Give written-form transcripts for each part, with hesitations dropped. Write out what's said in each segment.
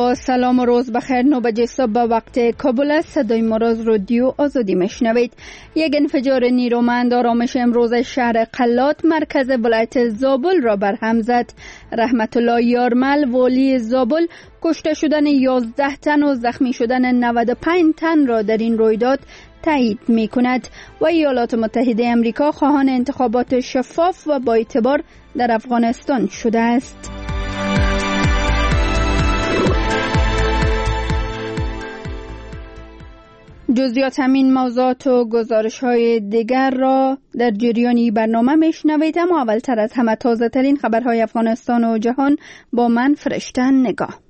با سلام و روز بخیر. 9 بجه صبح به وقت کابل است. صدای ما را از رادیو آزادی میشنوید. یک انفجار نیرومند آرامش امروز شهر قلات مرکز ولایت زابل را برهم زد. رحمت الله یارمل والی زابل کشته شدن 11 تن و زخمی شدن 95 تن را در این رویداد تایید می کند و ایالات متحده امریکا خواهان انتخابات شفاف و با اعتبار در افغانستان شده است. جزئیات همین موضوعات و گزارش‌های دیگر را در جریان برنامه میشنوید، اما اولتر از همه تازه ترین خبرهای افغانستان و جهان با من فرشته نگاه.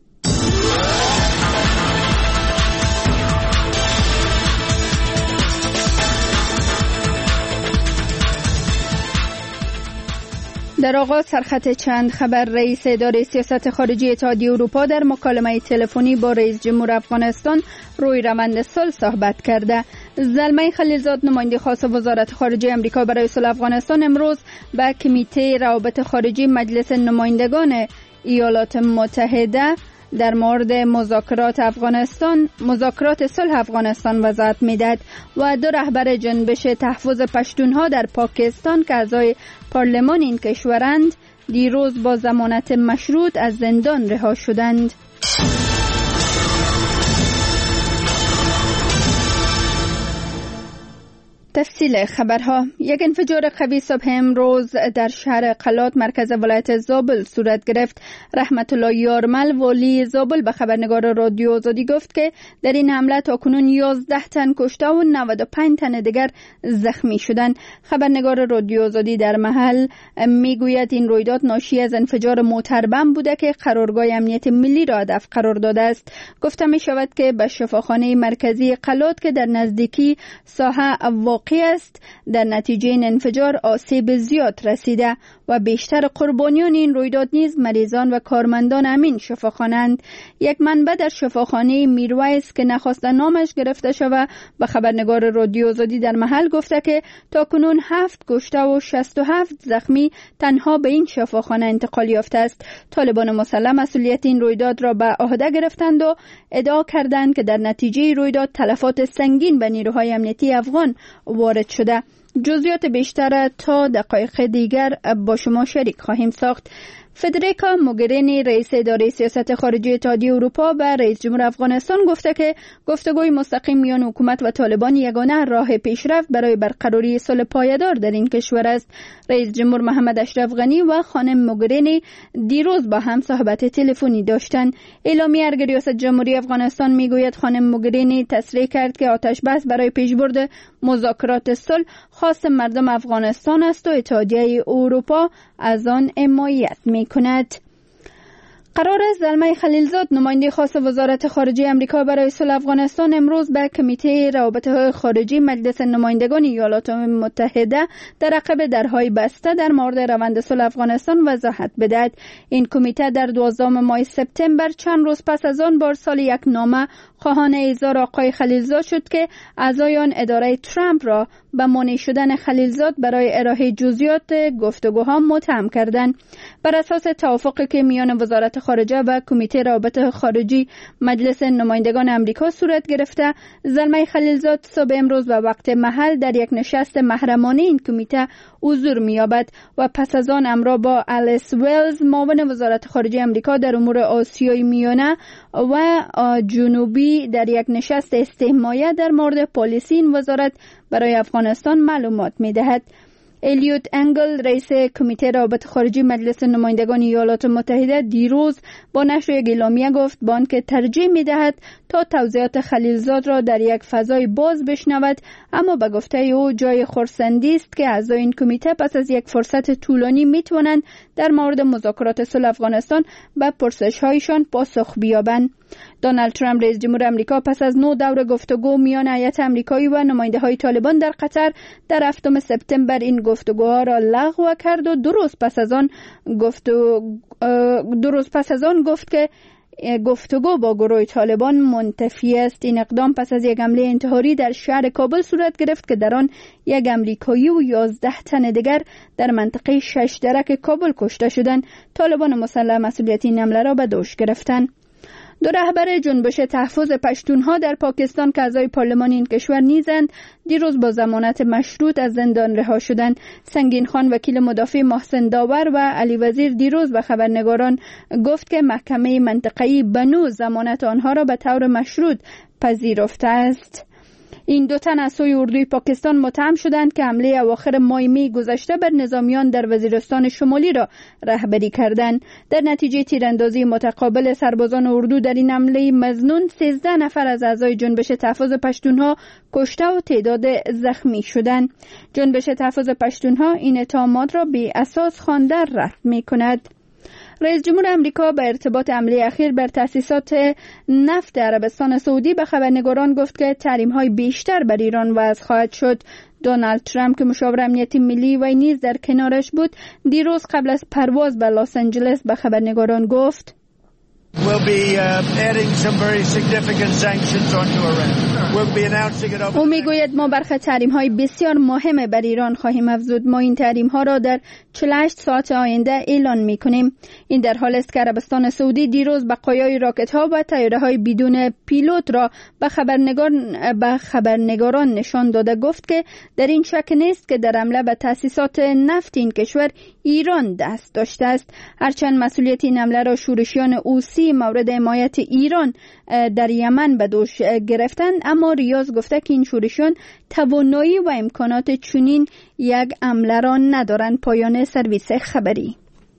در آغاز سرخط چند خبر. رئیس اداره سیاست خارجی اتحادیه اروپا در مکالمه تلفنی با رئیس جمهور افغانستان روی روند صلح صحبت کرده. زلمه خلیلزاد نماینده خاص وزارت خارجه امریکا برای صلح افغانستان امروز به کمیته روابط خارجی مجلس نمایندگان ایالات متحده در مورد مذاکرات صلح افغانستان وضاحت میداد و دو رهبر جنبش تحفظ پشتونها در پاکستان که اعضای پارلمان این کشورند دیروز با ضمانت مشروط از زندان رها شدند. تفصیل خبرها. یک انفجار قوی صبح امروز در شهر قلات مرکز ولایت زابل صورت گرفت. رحمت الله یارمل والی زابل به خبرنگار رادیو آزادی گفت که در این حمله تاکنون 11 تن کشته و 95 تن دیگر زخمی شدند. خبرنگار رادیو آزادی در محل میگوید این رویداد ناشی از انفجار موتر بم بوده که قرارگاه امنیت ملی را هدف قرار داده است. گفته می شود که به شفاخانه مرکزی قلات که در نزدیکی ساحه واقع است در نتیجه این انفجار آسیب زیاد رسیده و بیشتر قربانیان این رویداد نیز مریضان و کارمندان همین شفاخانه‌اند. یک منبع در شفاخانه میرویس که نخواسته نامش گرفته شود به خبرنگار رادیو آزادی در محل گفته که تاکنون 7 کشته و 67 زخمی تنها به این شفاخانه انتقال یافته است. طالبان مسلح مسئولیت این رویداد را به عهده گرفتند و ادعا کردند که در نتیجه رویداد تلفات سنگین به نیروهای امنیتی افغان وارد شده. جزئیات بیشتر تا دقایق دیگر با شما شریک خواهیم ساخت. فدریکا موگرینی رئیس اداره سیاست خارجی اتحادیه اروپا به رئیس جمهور افغانستان گفته که گفتگوی مستقیم میان حکومت و طالبان یگانه راه پیشرفت برای برقراری صلح پایدار در این کشور است. رئیس جمهور محمد اشرف غنی و خانم موگرینی دیروز با هم صحبت تلفنی داشتند. اعلامیه ارگ ریاست جمهوری افغانستان میگوید خانم موگرینی تصریح کرد که آتش بس برای پیشبرد مذاکرات صلح خاص مردم افغانستان است و اتحادیه اروپا از آن حمایت می‌کند. قرار است زلمه خلیلزاد نماینده خاص وزارت خارجه امریکا برای صلح افغانستان امروز به کمیته روابط خارجی مجلس نمایندگان ایالات متحده در عقب درهای بسته در مورد روند صلح افغانستان وضاحت بدهد. این کمیته در 12 ماه سپتامبر چند روز پس از آن بارسال یک نامه خواهان احضار آقای خلیلزاد شد که اعضایان اداره ترامپ را به مانع شدن خلیلزاد برای ارائه جزئیات گفتگوها متهم کردند. بر اساس توافقی که میان وزارت خارجه و کمیته روابط خارجی مجلس نمایندگان امریکا صورت گرفته، زلمه خلیلزاد صبح امروز به وقت محل در یک نشست محرمانه این کمیته حضور می‌یابد و پس از آن همراه با الیس ویلز معاون وزارت خارجه امریکا در امور آسیای میانه و جنوبی در یک نشست استحمایه در مورد پالیسی این وزارت برای افغانستان معلومات می‌دهد. الیوت انگل رئیس کمیته روابط خارجی مجلس نمایندگان ایالات متحده دیروز با نشر یک اعلامیه گفت با آنکه ترجیح می‌دهد تا توضیحات خلیلزاد را در یک فضای باز بشنود، اما به گفته او جای خرسندی است که اعضای این کمیته پس از یک فرصت طولانی می‌توانند در مورد مذاکرات صلح افغانستان به پرسش‌هایشان پاسخ بیابند. دونالد ترامپ رئیس جمهور امریکا پس از 9 دور گفتگو میان هیئت آمریکایی و نماینده‌های طالبان در قطر در 7 سپتامبر این گفتگوها را لغو کرد و دو روز پس از آن گفت که گفتگو با گروه طالبان منتفی است. این اقدام پس از یک حمله انتحاری در شهر کابل صورت گرفت که در آن یک امریکایی و 11 تن دیگر در منطقه 6 درک کابل کشته شدند. طالبان مسلح مسئولیت این حمله را به دوش گرفتند. دو رهبر جنبش تحفظ پشتونها در پاکستان که اعضای پارلمان این کشور نیزند دیروز با ضمانت مشروط از زندان رها شدند. سنگین خان وکیل مدافع محسن داور و علی وزیر دیروز به خبرنگاران گفت که محکمه منطقه‌ای بنو ضمانت آنها را به طور مشروط پذیرفته است. این دو تن از سوی اردوی پاکستان متهم شدند که حمله اواخر ماه می گذشته بر نظامیان در وزیرستان شمالی را رهبری کردند. در نتیجه تیراندازی متقابل سربازان اردو در این حمله مظنون 13 نفر از اعضای جنبش تحفظ پشتونها کشته و تعداد زخمی شدند. جنبش تحفظ پشتونها این اتهامات را بی اساس خوانده رد می‌کند. رئیس جمهور امریکا به ارتباط حمله اخیر بر تأسیسات نفت عربستان سعودی به خبرنگاران گفت که تحریم‌های بیشتر بر ایران وضع خواهد شد. دونالد ترامپ که مشاور امنیت ملی و نیز در کنارش بود، دیروز قبل از پرواز به لس آنجلس به خبرنگاران گفت: او میگوید ما برخی تحریم‌های بسیار مهم بر ایران خواهیم افزود. ما این تحریم‌ها را در 48 ساعت آینده اعلان می‌کنیم. این در حالی است که عربستان سعودی دیروز بقایای راکت‌ها و طیاره‌های بدون پیلوت را به خبرنگاران نشان داده گفت که در این شک نیست که در حمله به تأسیسات نفت این کشور ایران دست داشته است. هرچند مسئولیت این حمله را شورشیان حوثی مورد حمایت ایران در یمن به دوش گرفتند، اما ریاض گفته که این شورشیان توانایی و امکانات چنین یک حمله را ندارند. پایان سرویس خبری.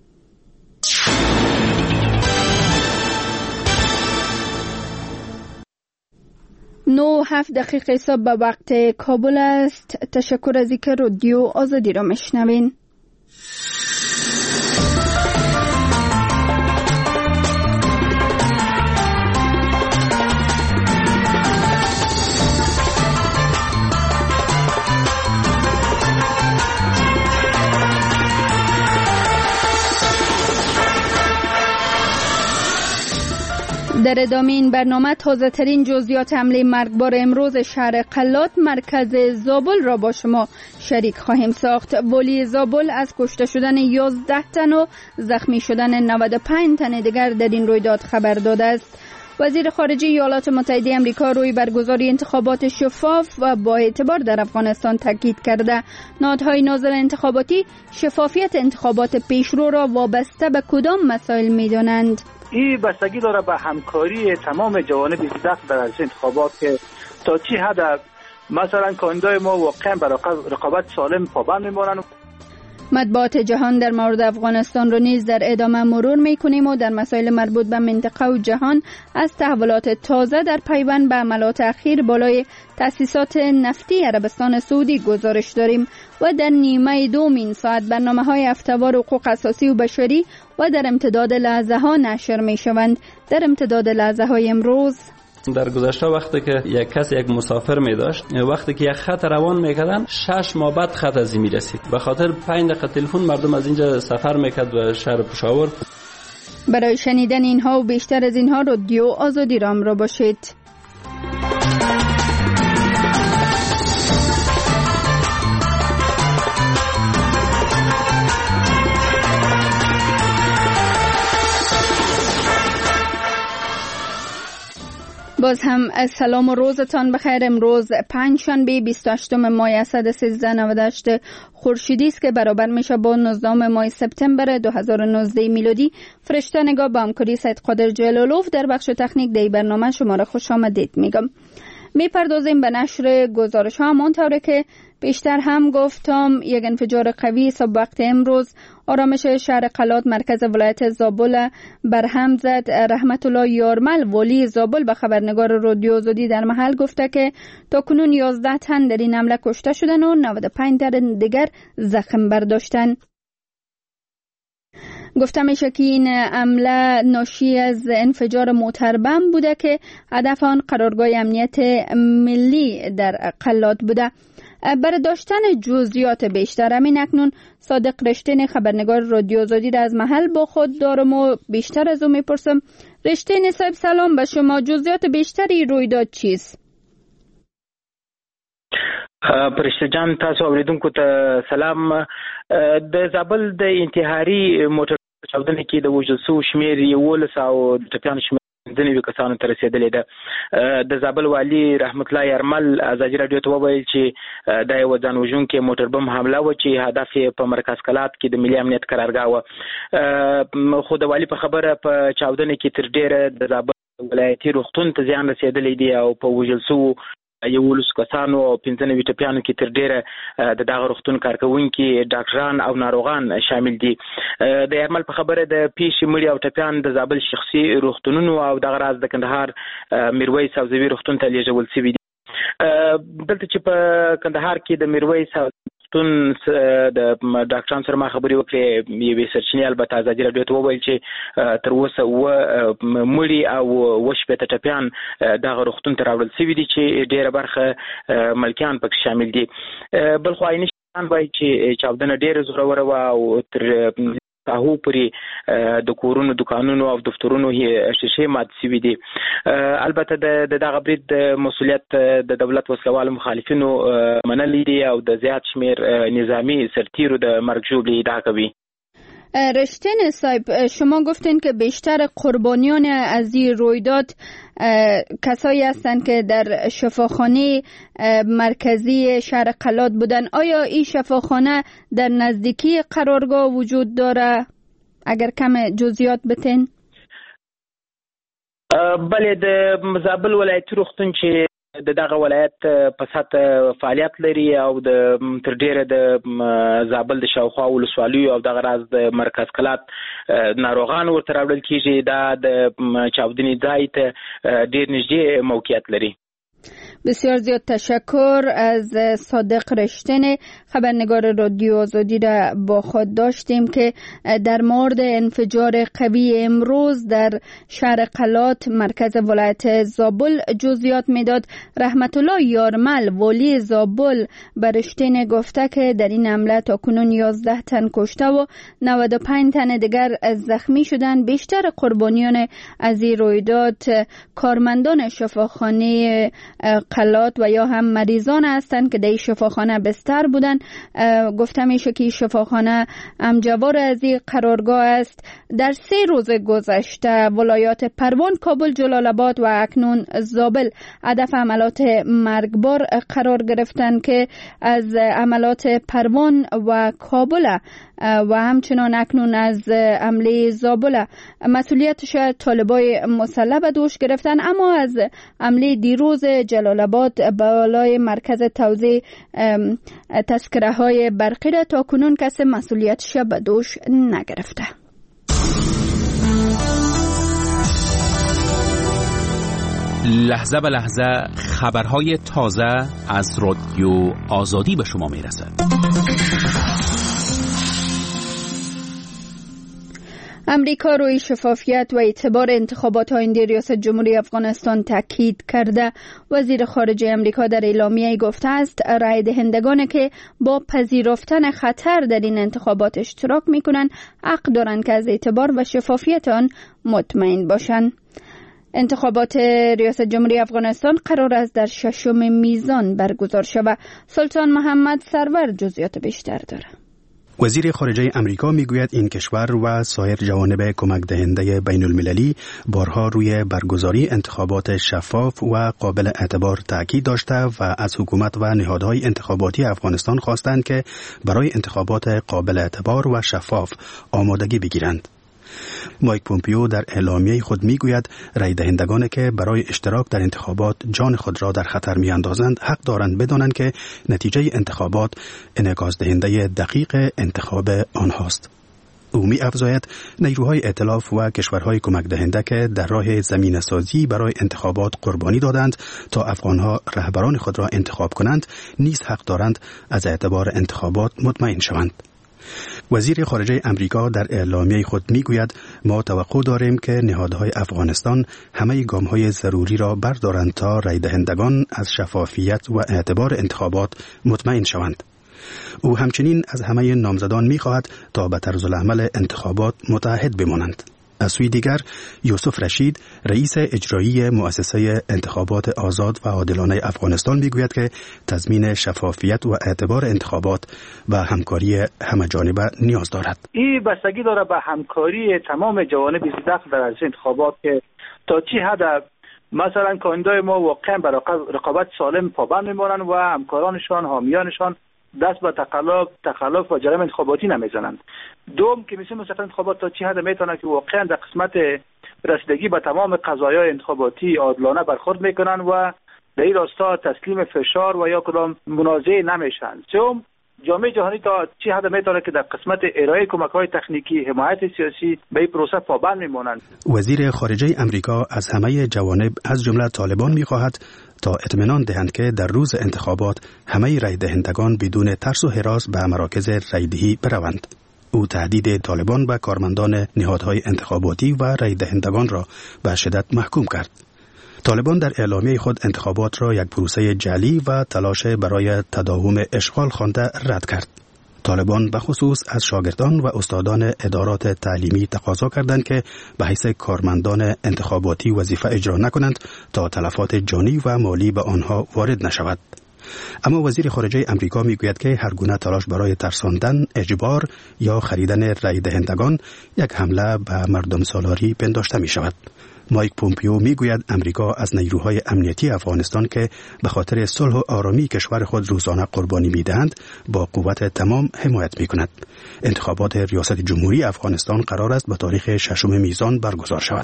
9:07 صبح به وقت کابل است. تشکر از اینکه رادیو آزادی را میشنوین. در ادامه این برنامه تازه ترین جزئیات حمله مرگبار امروز شهر قلات مرکز زابل را با شما شریک خواهیم ساخت. والی زابل از کشته شدن 11 تن و زخمی شدن 95 تن دیگر در این رویداد خبر داده است. وزیر خارجه ایالات متحده آمریکا روی برگزاری انتخابات شفاف و با اعتبار در افغانستان تاکید کرده. نهادهای ناظر انتخاباتی شفافیت انتخابات پیشرو را وابسته به کدام مسائل می‌دانند؟ این بستگی داره به همکاری تمام جوانب دست در عرصه انتخابات که تا چی حد مثلا کاندیدای ما واقعا بر رقابت سالم پابند میمونن. مطبوعات جهان در مورد افغانستان رو نیز در ادامه مرور میکنیم و در مسائل مربوط به منطقه و جهان از تحولات تازه در پیوند به عملیات اخیر بالای تأسیسات نفتی عربستان سعودی گزارش داریم و در نیمه دوم این ساعت برنامه‌های هفته‌وار حقوق اساسی و بشری و در امتداد لحظه ها نشر می شوند. در امتداد لحظه های امروز در گذشته وقتی که یک کس یک مسافر می داشت، وقتی که یک خط روان میکردن 6 ماه بعد خط از این میرسید. به خاطر 5 دقیقه تلفن مردم از اینجا سفر میکرد به شهر پشاور. برای شنیدن اینها و بیشتر از اینها رادیو آزادی را همراه باشید. باز هم سلام و روزتان بخیر. امروز پنجشنبه 28 ماه اسد 1398 خورشیدی است که برابر میشه با 19 ماه سپتامبر 2019 میلادی. فرشته نگاه با همکاری سید قادر جلالوف در بخش تکنیک دی برنامه شما را خوش آمدید میگم. میپردازیم به نشر گزارش ها. همانطوره که بیشتر هم گفتم، یک انفجار قوی صبح وقت امروز آرامش شهر قلات مرکز ولایت زابل برهم زد. رحمت الله یارمل والی زابل به خبرنگار رادیو آزادی در محل گفته که تاکنون 11 تن در این حمله کشته شدن و 95 تن دیگر زخم برداشتن. گفته میشه که این حمله ناشی از انفجار موتر بم بوده که هدف آن قرارگاه امنیت ملی در قلات بوده. برای داشتن جزئیات بیشتر همین اکنون صادق رشتین خبرنگار رادیو آزادی را از محل با خود دارم و بیشتر از او میپرسم. رشتین صاحب سلام به شما، جزئیات بیشتری رویداد چیست؟ پرشته جان، تاسو اوریدونکو ته سلام. د زابل د انتحاري موټر چاودنې کې د وژل شوو شمېر 11 او د ټپیانو شمېر ځینې کسانو ته رسیدلې ده. د زابل والی رحمت الله یارمل ازادي رادیو ته وویل چې دا یو ځان وژونکې موټر بم حمله و چې هدف یې په مرکز کلات کې د ملي امنیت قرارګاه و. خو د والی په خبره په چاودنه کې تر ډیره د زابل ولایتي روغتون ته زیان رسیدلی دی او په وژل شوو 11 کسانو او 95 ټپیانو کې تر ډیره د دغه روغتون کارکونکي ډاکټران او ناروغان شامل دي. د یارمل په خبره د پیښې مړي او ټپیان د زابل شخصي روغتونونو او دغه راز د کندهار میرویس او زوی روغتون ته لیږل شوي دي. دلته چې په کندهار کې د میرویس روغتون د ډاکټرانو سره ما خبرې وکړې، یوې سرچینې البته ازادي رادیو ته وویل چې تر اوسه مړي او 18 ټپیان دغه روغتون ته راوړل شوي دي چې ډیره برخه ملکیان پکې شامل دي. بل خو عیني شان وایي چې چاودنه ډیره زوروره وه او تر هغو پورې د کورونو دکانونو او دفترونو شیشې مات شوي دي. البته د دغه برید د مسؤلیت د دولت وسلوالو مخالفینو منلی دي او د زیات شمیر نظامی سرتیرو د مرګ ژوبلې ادعا کوي. رشتین صاحب، شما گفتین که بیشتر قربانیان از این رویداد کسایی هستند که در شفاخانه مرکزی شهر قلات بودن. آیا این شفاخانه در نزدیکی قرارگاه وجود داره؟ اگر کم جزئیات بتین. بله، د زابل ولایتي روغتون چې د دغه ولایت په سطح فعالیت لري او د تر ډیره د زابل د شاوخوا ولسوالیو او دغه راز د مرکز کلات ناروغان ورته راوړل کیږي، دا د چاودنې ځای ته ډیر نږدې موقعیت لري. بسیار زیاد تشکر از صادق رشتن، خبرنگار رادیو آزادی را با خود داشتیم که در مورد انفجار قوی امروز در شهر قلات مرکز ولایت زابل جزئیات میداد. رحمت الله یارمل والی زابل به رشتن گفته که در این حمله تاکنون 11 تن کشته و 95 تن دیگر زخمی شدند. بیشتر قربانیان از این رویداد کارمندان شفاخانه قلات و یا هم مریضان هستند که در شفاخانه بستر بودند. گفته میشه که شفاخانه همجوار از این قرارگاه است. در 3 روز گذشته ولایات پروان، کابل، جلال آباد و اکنون زابل هدف عملات مرگبار قرار گرفتند که از عملات پروان و کابل و همچنان اکنون از حمله زابل مسئولیتش طالبای مسلح به دوش گرفتن، اما از حمله دیروز جلال آباد بالای مرکز توزیع تذکره های برقی را تا کنون کسی مسئولیتش به دوش نگرفته. لحظه به لحظه خبرهای تازه از رادیو آزادی به شما میرسد. امریکا روی شفافیت و اعتبار انتخابات آینده ریاست جمهوری افغانستان تاکید کرده. وزیر خارجه امریکا در اعلامیه گفته است رای دهندگانی که با پذیرفتن خطر در این انتخابات اشتراک میکنند حق دارند که از اعتبار و شفافیت آن مطمئن باشند. انتخابات ریاست جمهوری افغانستان قرار است در 6 میزان برگزار شود. سلطان محمد سرور جزئیات بیشتر دارد. وزیر خارجه امریکا میگوید این کشور و سایر جوانب کمک دهنده بین المللی بارها روی برگزاری انتخابات شفاف و قابل اعتبار تاکید داشته و از حکومت و نهادهای انتخاباتی افغانستان خواستند که برای انتخابات قابل اعتبار و شفاف آمادگی بگیرند. مایک پومپیو در اعلامیه خود میگوید رای دهندگانی که برای اشتراک در انتخابات جان خود را در خطر میاندازند حق دارند بدانند که نتیجه انتخابات انعکاس دهنده دقیق انتخاب آنهاست. او می افزاید نیروهای ائتلاف و کشورهای کمک دهنده که در راه زمینه سازی برای انتخابات قربانی دادند تا افغانها رهبران خود را انتخاب کنند نیز حق دارند از اعتبار انتخابات مطمئن شوند. وزیر خارجه امریکا در اعلامیه خود میگوید ما توقع داریم که نهادهای افغانستان همه گام‌های ضروری را بردارند تا رای دهندگان از شفافیت و اعتبار انتخابات مطمئن شوند. او همچنین از همه نامزدان می‌خواهد تا به طرز العمل انتخابات متعهد بمانند. از سوی دیگر یوسف رشید رئیس اجرایی مؤسسه انتخابات آزاد و عادلانه افغانستان میگوید که تضمین شفافیت و اعتبار انتخابات و همکاری همه‌جانبه نیاز دارد. این بستگی داره به همکاری تمام جوانب داخل در انتخابات که تا چی حد مثلا کاندای ما واقعا برای رقابت سالم پابند میمانند و همکارانشان حامیانشان دست به تخلف و جرم انتخاباتی نمیزنند. دوم که مثل مستقل انتخابات تا چی حد میتونه که واقعا در قسمت رسیدگی به تمام قضایای انتخاباتی عادلانه برخورد میکنن و در این راستا تسلیم فشار و یا کدام منازعه نمیشن. سوم جامعه جهانی تا چی حد میتونه که در قسمت ارائه کمک‌های تکنیکی حمایت سیاسی به این پروسه پابند میمانند. وزیر خارجه امریکا از همه جوانب از جمله طالبان میخواهد تا اطمینان دهند که در روز انتخابات همه رای دهندگان بدون ترس و هراس به مراکز رایدهی بروند. او تهدید طالبان به کارمندان نهادهای انتخاباتی و رای دهندگان را به شدت محکوم کرد. طالبان در اعلامیه خود انتخابات را یک پروسه جعلی و تلاش برای تداوم اشغال خوانده رد کرد. طالبان به خصوص از شاگردان و استادان ادارات تعلیمی تقاضا کردند که به حیث کارمندان انتخاباتی وظیفه اجرا نکنند تا تلفات جانی و مالی به آنها وارد نشود. اما وزیر خارجه امریکا میگوید که هر گونه تلاش برای ترساندن، اجبار یا خریدن رای دهندگان یک حمله به مردم سالاری پنداشته می شود. مایک پومپیو میگوید امریکا از نیروهای امنیتی افغانستان که به خاطر صلح و آرامی کشور خود روزانه قربانی میدهند با قوت تمام حمایت میکند. انتخابات ریاست جمهوری افغانستان قرار است به تاریخ 6 میزان برگزار شود.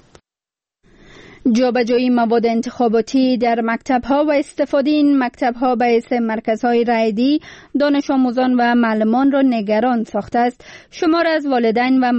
جابجایی مواد انتخاباتی در مکتب‌ها و استفاده این مکتب‌ها به حیث مرکزهای رایدهی دانش آموزان و معلمان را نگران ساخته است. شمار از والدین و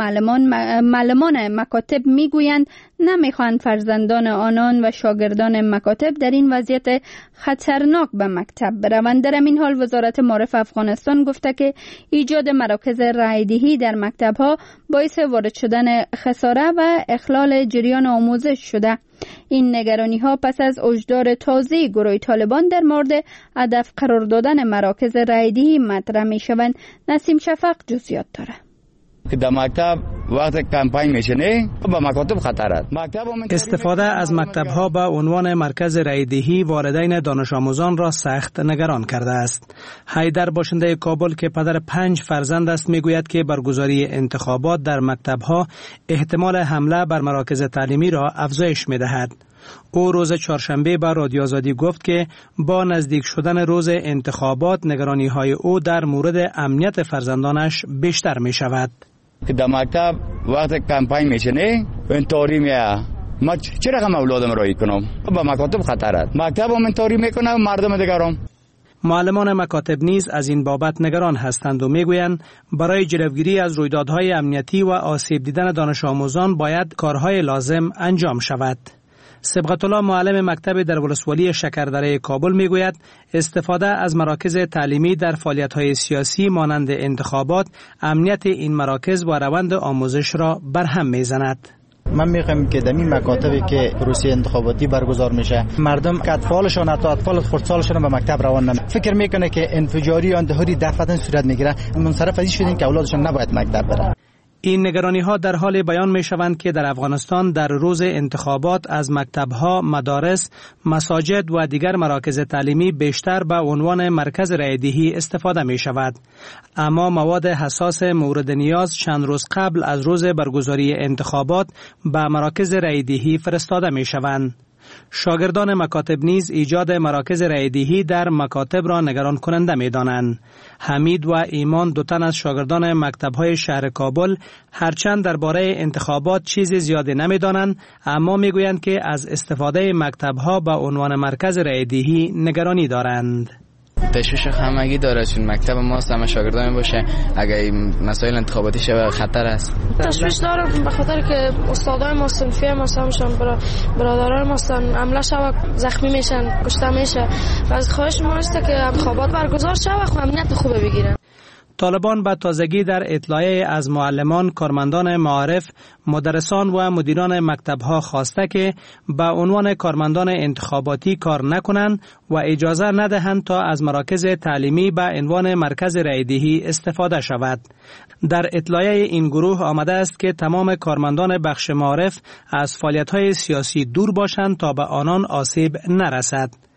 معلمان مکاتب میگویند نمیخواهند فرزندان آنان و شاگردان مکاتب در این وضعیت خطرناک به مکتب بروند. در این حال وزارت معارف افغانستان گفته که ایجاد مراکز رایدهی در مکتب‌ها باعث وارد شدن خساره و اخلال جریان آموزش شده. این نگرانی ها پس از اجدار تازه گروه طالبان در مورد هدف قرار دادن مراکز رایدهی مطرح می شوند. نسیم شفق جزئیات داره. که در مکتب وقت کمپاین میشنه با مکاتب خطر است. استفاده از مکتب‌ها به عنوان مرکز رایدهی والدین دانش آموزان را سخت نگران کرده است. حیدر باشنده کابل که پدر 5 فرزند است میگوید که برگزاری انتخابات در مکتب‌ها احتمال حمله بر مراکز تعلیمی را افزایش می‌دهد. او روز چهارشنبه به رادیو آزادی گفت که با نزدیک شدن روز انتخابات نگرانی‌های او در مورد امنیت فرزندانش بیشتر می‌شود. که در مکتب وقت کمپاین میشنه انطوری میه ما چه رقم اولادم رایی کنم با مکاتب خطر است. مکتب هم انطوری میکنه و مردم دیگرم. معلمان مکاتب نیز از این بابت نگران هستند و میگویند برای جلوگیری از رویدادهای امنیتی و آسیب دیدن دانش آموزان باید کارهای لازم انجام شود. سبقت الله معلم مکتب در ولسوالی شکردره کابل میگوید استفاده از مراکز تعلیمی در فعالیت‌های سیاسی مانند انتخابات امنیت این مراکز و روند آموزش را برهم میزند. من میگم که در این مکاتبی که پروسه انتخاباتی برگزار میشه مردم که اطفالشون حتی اطفال خردسالشون به مکتب روان نمیشه. فکر میکنه که انفجاری آن دهوری دفعتاً صورت میگیره منصرف از این شدن که اولادشون نباید مکتب بره. این نگرانی ها در حال بیان می شوند که در افغانستان در روز انتخابات از مکتب‌ها، مدارس، مساجد و دیگر مراکز تعلیمی بیشتر به عنوان مرکز رایدهی استفاده می شود. اما مواد حساس مورد نیاز چند روز قبل از روز برگزاری انتخابات به مراکز رایدهی فرستاده می شوند. شاگردان مکاتب نیز ایجاد مراکز رایدهی در مکاتب را نگران کننده می دانند. حمید و ایمان 2 تن از شاگردان مکتب‌های شهر کابل هرچند درباره انتخابات چیزی زیادی نمی دانند اما می گویند که از استفاده مکتب‌ها به عنوان مرکز رایدهی نگرانی دارند. تشویش همگی داره چون مکتب ما همه شاگردان باشه اگه مسائل انتخاباتی شه خطر است. تشویش داره به خاطر که استادای ما صنفی ما همشون برادران ما حمله شوه زخمی میشن کشته میشه. از خواهش ما است که انتخابات برگزار شه و امنیت خوب بگیرن. طالبان به تازگی در اطلاعیه از معلمان، کارمندان معارف، مدرسان و مدیران مکتب‌ها خواسته که به عنوان کارمندان انتخاباتی کار نکنند و اجازه ندهند تا از مراکز تعلیمی به عنوان مرکز رایدهی استفاده شود. در اطلاعیه این گروه آمده است که تمام کارمندان بخش معارف از فعالیت‌های سیاسی دور باشند تا به آنان آسیب نرسد.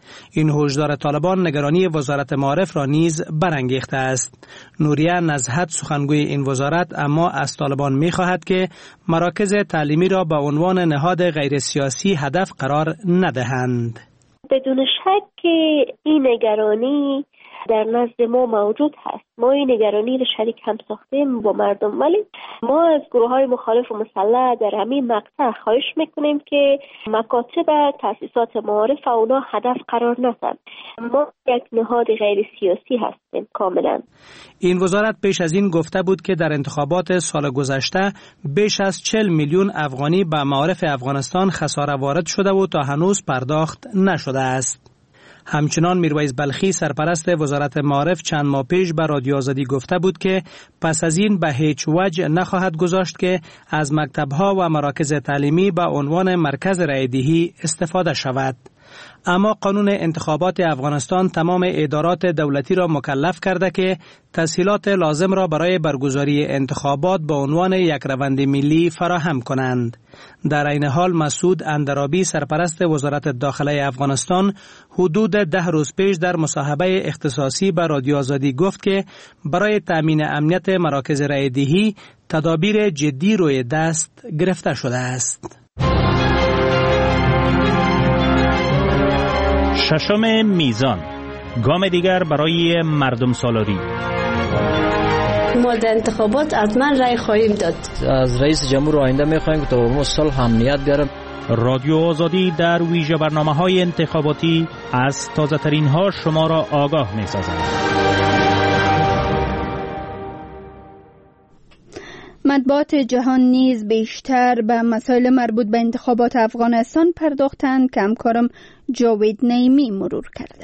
این هشدار طالبان نگرانی وزارت معارف را نیز برانگیخته است. نوریه نزهت سخنگوی این وزارت اما از طالبان می‌خواهد که مراکز تعلیمی را به عنوان نهاد غیر سیاسی هدف قرار ندهند. بدون شک که این نگرانی در نزد ما موجود هست. ما این نگرانی را شریک هم ساختیم با مردم، ولی ما از گروه‌های مخالف و مسلح در همین مقطع خواهش میکنیم که مکاتب تأسیسات معارف اونا هدف قرار ندهند. ما یک نهاد غیر سیاسی هستیم کاملا. این وزارت پیش از این گفته بود که در انتخابات سال گذشته بیش از 40 میلیون افغانی به معارف افغانستان خساره وارد شده و تا هنوز پرداخت نشده است. همچنان میرویس بلخی سرپرست وزارت معارف چند ماه پیش به رادیو آزادی گفته بود که پس از این به هیچ وجه نخواهد گذاشت که از مکتب‌ها و مراکز تعلیمی به عنوان مرکز رایدهی استفاده شود. اما قانون انتخابات افغانستان تمام ادارات دولتی را مکلف کرده که تسهیلات لازم را برای برگزاری انتخابات به عنوان یک روند ملی فراهم کنند. در این حال مسعود اندرابی سرپرست وزارت داخله افغانستان حدود 10 روز پیش در مصاحبه اختصاصی به رادیو آزادی گفت که برای تامین امنیت مراکز رایدهی تدابیر جدی روی دست گرفته شده است. ششم میزان، گام دیگر برای مردم سالاری. ما در انتخابات حتما رای خواهیم داد. از رئیس جمهور آینده میخواهیم که تا ما صلح امنیت بیاره. رادیو آزادی در ویژه برنامه‌های انتخاباتی از تازه‌ترین ها شما را آگاه می‌سازد. مطبوعات جهان نیز بیشتر به مسائل مربوط به انتخابات افغانستان پرداختند که همکارم جاوید نعیمی مرور کرده.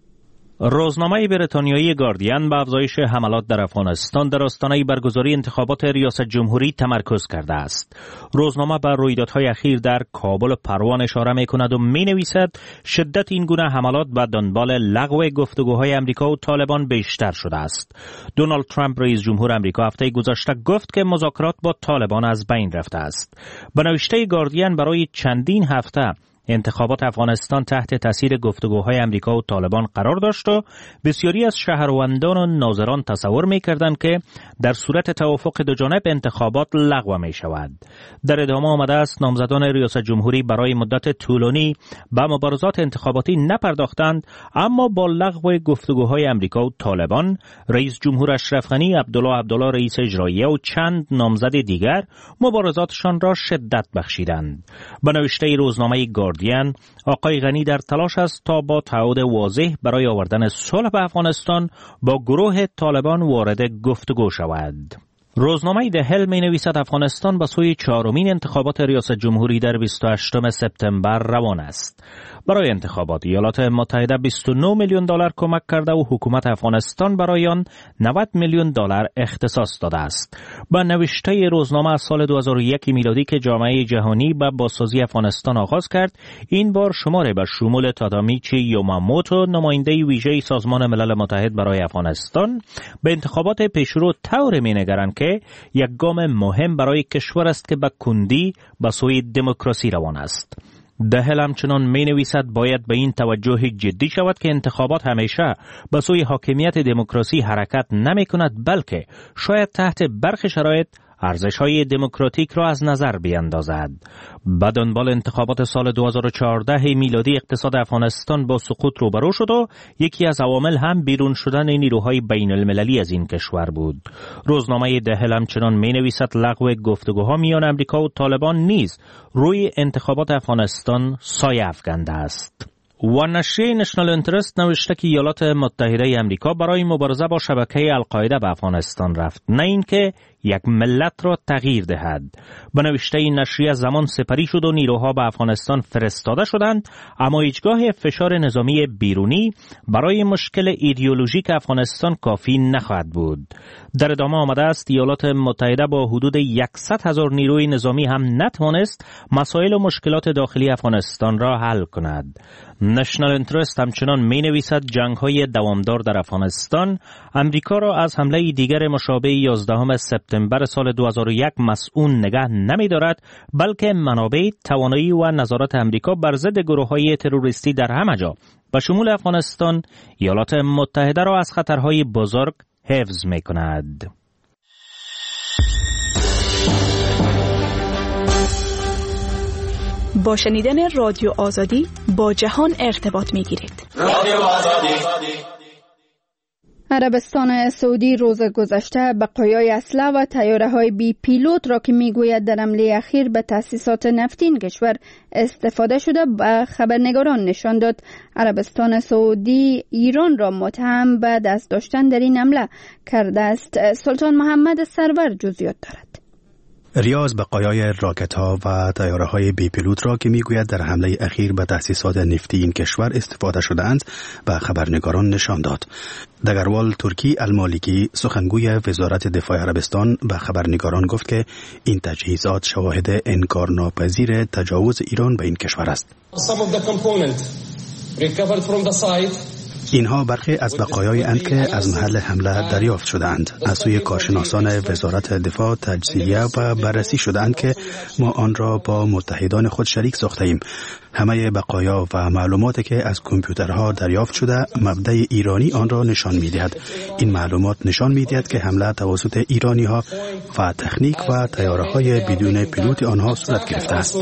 روزنامه بریتانیایی گاردین به افزایش حملات در افغانستان در آستانه برگزاری انتخابات ریاست جمهوری تمرکز کرده است. روزنامه بر رویدادهای اخیر در کابل و پروان اشاره می‌کند و می‌نویسد شدت این گونه حملات به دنبال لغو گفتگوهای امریکا و طالبان بیشتر شده است. دونالد ترامپ رئیس جمهور امریکا هفته گذشته گفت که مذاکرات با طالبان از بین رفته است. به نوشته گاردین برای چندین هفته انتخابات افغانستان تحت تاثیر گفتگوهای امریکا و طالبان قرار داشت و بسیاری از شهروندان و ناظران تصور می‌کردند که در صورت توافق دو جانب انتخابات لغو می‌شود. در ادامه آمده است نامزدان ریاست جمهوری برای مدت طولانی به مبارزات انتخاباتی نپرداختند، اما با لغو گفتگوهای امریکا و طالبان رئیس جمهور اشرف غنی، عبدالله رئیس اجراییه و چند نامزد دیگر مبارزاتشان را شدت بخشیدند. به نوشته روزنامه گاردین، آقای غنی در تلاش است تا با تعهد واضح برای آوردن صلح به افغانستان با گروه طالبان وارد گفتگو شود. روزنامه ده هل می نویسد افغانستان به سوی چهارمین انتخابات ریاست جمهوری در 28 سپتامبر روان است. برای انتخابات ایالات متحده 29 میلیون دلار کمک کرده و حکومت افغانستان برای آن 90 میلیون دلار اختصاص داده است. با نوشته روزنامه از سال 2001 میلادی که جامعه جهانی با بازسازی افغانستان آغاز کرد، این بار شماره به شمول تادامیچی یوماموتو، نماینده ویژه سازمان ملل متحد برای افغانستان، به انتخابات پیشرو طور می‌نگرند که یک گام مهم برای کشور است که به کندی به سوی دموکراسی روان است. دهل همچنان می نویسد باید به این توجه جدی شود که انتخابات همیشه به سوی حاکمیت دموکراسی حرکت نمی کند، بلکه شاید تحت برخی شرایط ارزش‌های دموکراتیک را از نظر بیندازد. به دنبال انتخابات سال 2014 میلادی اقتصاد افغانستان با سقوط روبرو شد و یکی از عوامل هم بیرون شدن نیروهای بین المللی از این کشور بود. روزنامه دهل همچنان می‌نویسد لغو گفتگوها میان امریکا و طالبان نیز روی انتخابات افغانستان سایه افکنده است. و نشریه نشنال انترست نوشته که ایالات متحده امریکا برای مبارزه با شبکه القاعده به افغانستان رفت، نه اینکه یک ملت را تغییر دهد. به نوشته این نشریه زمان سپری شد و نیروها به افغانستان فرستاده شدند، اما هیچگاه فشار نظامی بیرونی برای مشکل ایدئولوژیک افغانستان کافی نخواهد بود. در ادامه آمده است ایالات متحده با حدود 100,000 نیروی نظامی هم نتوانست مسائل و مشکلات داخلی افغانستان را حل کند. نشنال انترست همچنان می نویسد جنگ‌های دوامدار در افغانستان امریکا را از حمله دیگر مشابه 11 سپتامبر سپتامبر سال 2001 مسئول نگه نمی دارد، بلکه منابع، توانایی و نظارت امریکا بر ضد گروه‌های تروریستی در همه جا به شمول افغانستان، ایالات متحده را از خطرهای بزرگ حفظ می کند. با شنیدن رادیو آزادی با جهان ارتباط می گیرید. رادیو آزادی. عربستان سعودی روز گذشته بقایای اسلحه و طیاره‌های بی پیلوت را که میگوید در حمله اخیر به تأسیسات نفتین کشور استفاده شده به خبرنگاران نشان داد. عربستان سعودی ایران را متهم به دست داشتن در این حمله کرده است. سلطان محمد سرور جزئیات دارد. ریاض بقایای راکت‌ها و طیاره‌های بی پیلوت را که میگوید در حمله اخیر به تأسیسات نفتی این کشور استفاده شده‌اند به خبرنگاران نشان داد. دگروال ترکی المالکی سخنگوی وزارت دفاع عربستان به خبرنگاران گفت که این تجهیزات شواهد انکارناپذیر تجاوز ایران به این کشور است. اینها برخی از بقایای اند که از محل حمله دریافت شدند. از سوی کارشناسان وزارت دفاع تجزیه و بررسی شدند که ما آن را با متحدان خود شریک ساخته ایم. همه بقایا و معلوماتی که از کامپیوترها دریافت شده مبدأ ایرانی آن را نشان می‌دهد. این معلومات نشان می‌دهد که حمله توسط ایرانی‌ها و تکنیک و طیاره‌های بدون پیلوت آنها صورت گرفته است.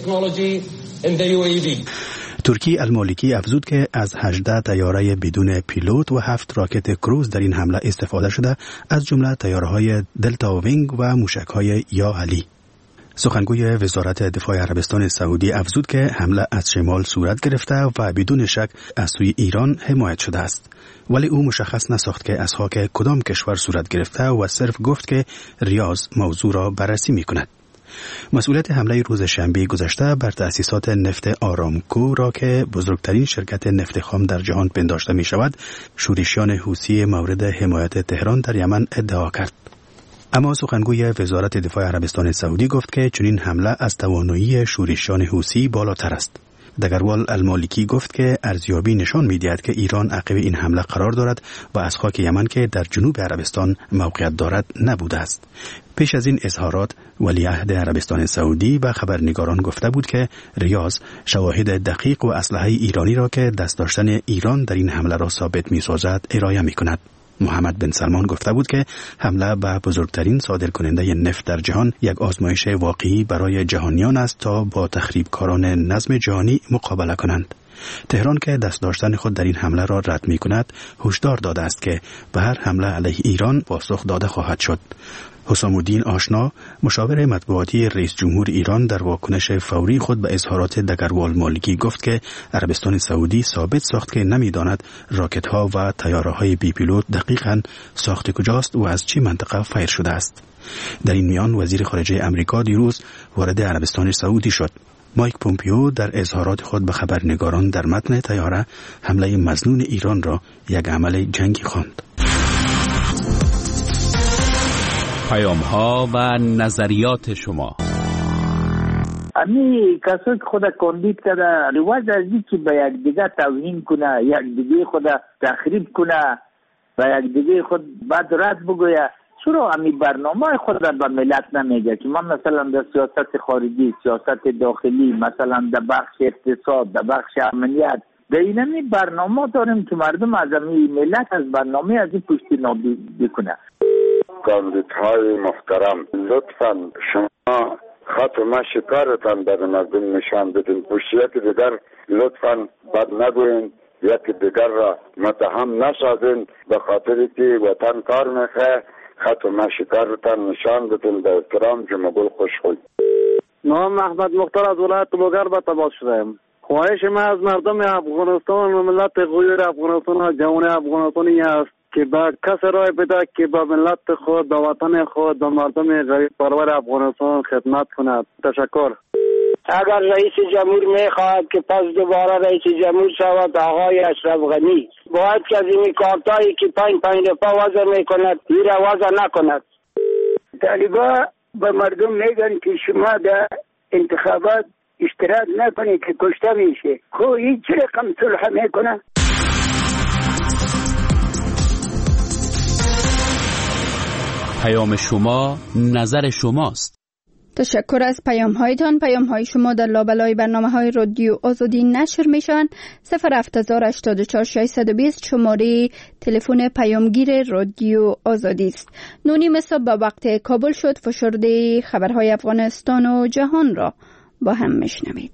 ترکی المالکی افزود که از 18 طیاره بدون پیلوت و 7 راکت کروز در این حمله استفاده شده، از جمله طیاره‌های دلتا وینگ و موشک‌های یا علی. سخنگوی وزارت دفاع عربستان سعودی افزود که حمله از شمال صورت گرفته و بدون شک از سوی ایران حمایت شده است، ولی او مشخص نساخت که از خاک کدام کشور صورت گرفته و صرف گفت که ریاض موضوع را بررسی می‌کند. مسئولیت حمله روز شنبه گذشته بر تأسیسات نفت آرامکو را که بزرگترین شرکت نفت خام در جهان پنداشته می شود، شورشیان حوثی مورد حمایت تهران در یمن ادعا کرد. اما سخنگوی وزارت دفاع عربستان سعودی گفت که چنین حمله از توانایی شورشیان حوثی بالاتر است. دگروال المالکی گفت که ارزیابی نشان می‌دهد که ایران عقب این حمله قرار دارد و از خاک یمن که در جنوب عربستان موقعیت دارد نبوده است. پیش از این اظهارات ولیعهد عربستان سعودی به خبرنگاران گفته بود که ریاض شواهد دقیق و اسلحه ایرانی را که دست داشتن ایران در این حمله را ثابت می‌سازد ارائه می‌کند. محمد بن سلمان گفته بود که حمله به بزرگترین صادرکننده نفت در جهان یک آزمایش واقعی برای جهانیان است تا با تخریبکاران نظم جهانی مقابله کنند. تهران که دست داشتن خود در این حمله را رد می کند، هشدار داده است که به هر حمله علیه ایران پاسخ داده خواهد شد. حسام الدین آشنا، مشاور مطبوعاتی رئیس جمهور ایران، در واکنش فوری خود به اظهارات دگروال مالکی گفت که عربستان سعودی ثابت ساخت که نمی‌داند راکت‌ها و طیاره‌های بی پیلوت دقیقاً ساخت کجاست و از چه منطقه فایر شده است. در این میان وزیر خارجه امریکا دیروز وارد عربستان سعودی شد. مایک پومپیو در اظهارات خود به خبرنگاران در متن طیاره حمله مظنون ایران را یک عمل جنگی خواند. پیام‌ها و نظریات شما. امی کسایی که خود کاندید کرده رواج از این که به یک دیگه توهین کنه، یک دیگه خود تخریب کنه و یک دیگه خود بد رد بگویه، چرا امی برنامه خود را به ملت نمیگه که ما مثلا در سیاست خارجی، سیاست داخلی، مثلا در بخش اقتصاد، در بخش امنیت، در این همی برنامه داریم که مردم از امی ملت از برنامه از این پشتی نابی بکنه. کاندیدهای محترم، لطفاً شما خط و مشی کارتان بر مردم نشان بدین. هوشیت دیگر لطفاً بد نگوین، یکی دیگر را متهم نسازین، به خاطری که وطن کار میخواه. خط و مشی کارتان نشان بدین. به احترام جمهور خوشخوی. نام احمد مختار از ولایت بوگر به تماس شدم. خواهش من از مردم افغانستان و ملت غیر افغانستان و جوان افغانستانی است که با کس رای بده که با ملت خود، با وطن خود، با مردم غریب پرور افغانستان خدمت کند. تشکر. اگر رئیس جمهور میخواهد که پس دوباره رئیس جمهور شود آقای اشرف غنی، باید که از این کارتایی که 5 دفعه وضع میکند این وضع نکند. طالبا به مردم میگن که شما در انتخابات اشتراک نکنید که کشته میشه. خب این چه رقم صلح میکنه؟ پیام شما نظر شماست. تشکر از پیام هایتان. پیام های شما در لابلای برنامه های رادیو آزادی نشر میشن. 08084 شماره تلفن پیامگیر رادیو آزادی است. 9:30 صبح به وقت کابل شد. فشرده خبرهای افغانستان و جهان را با هم میشنوید.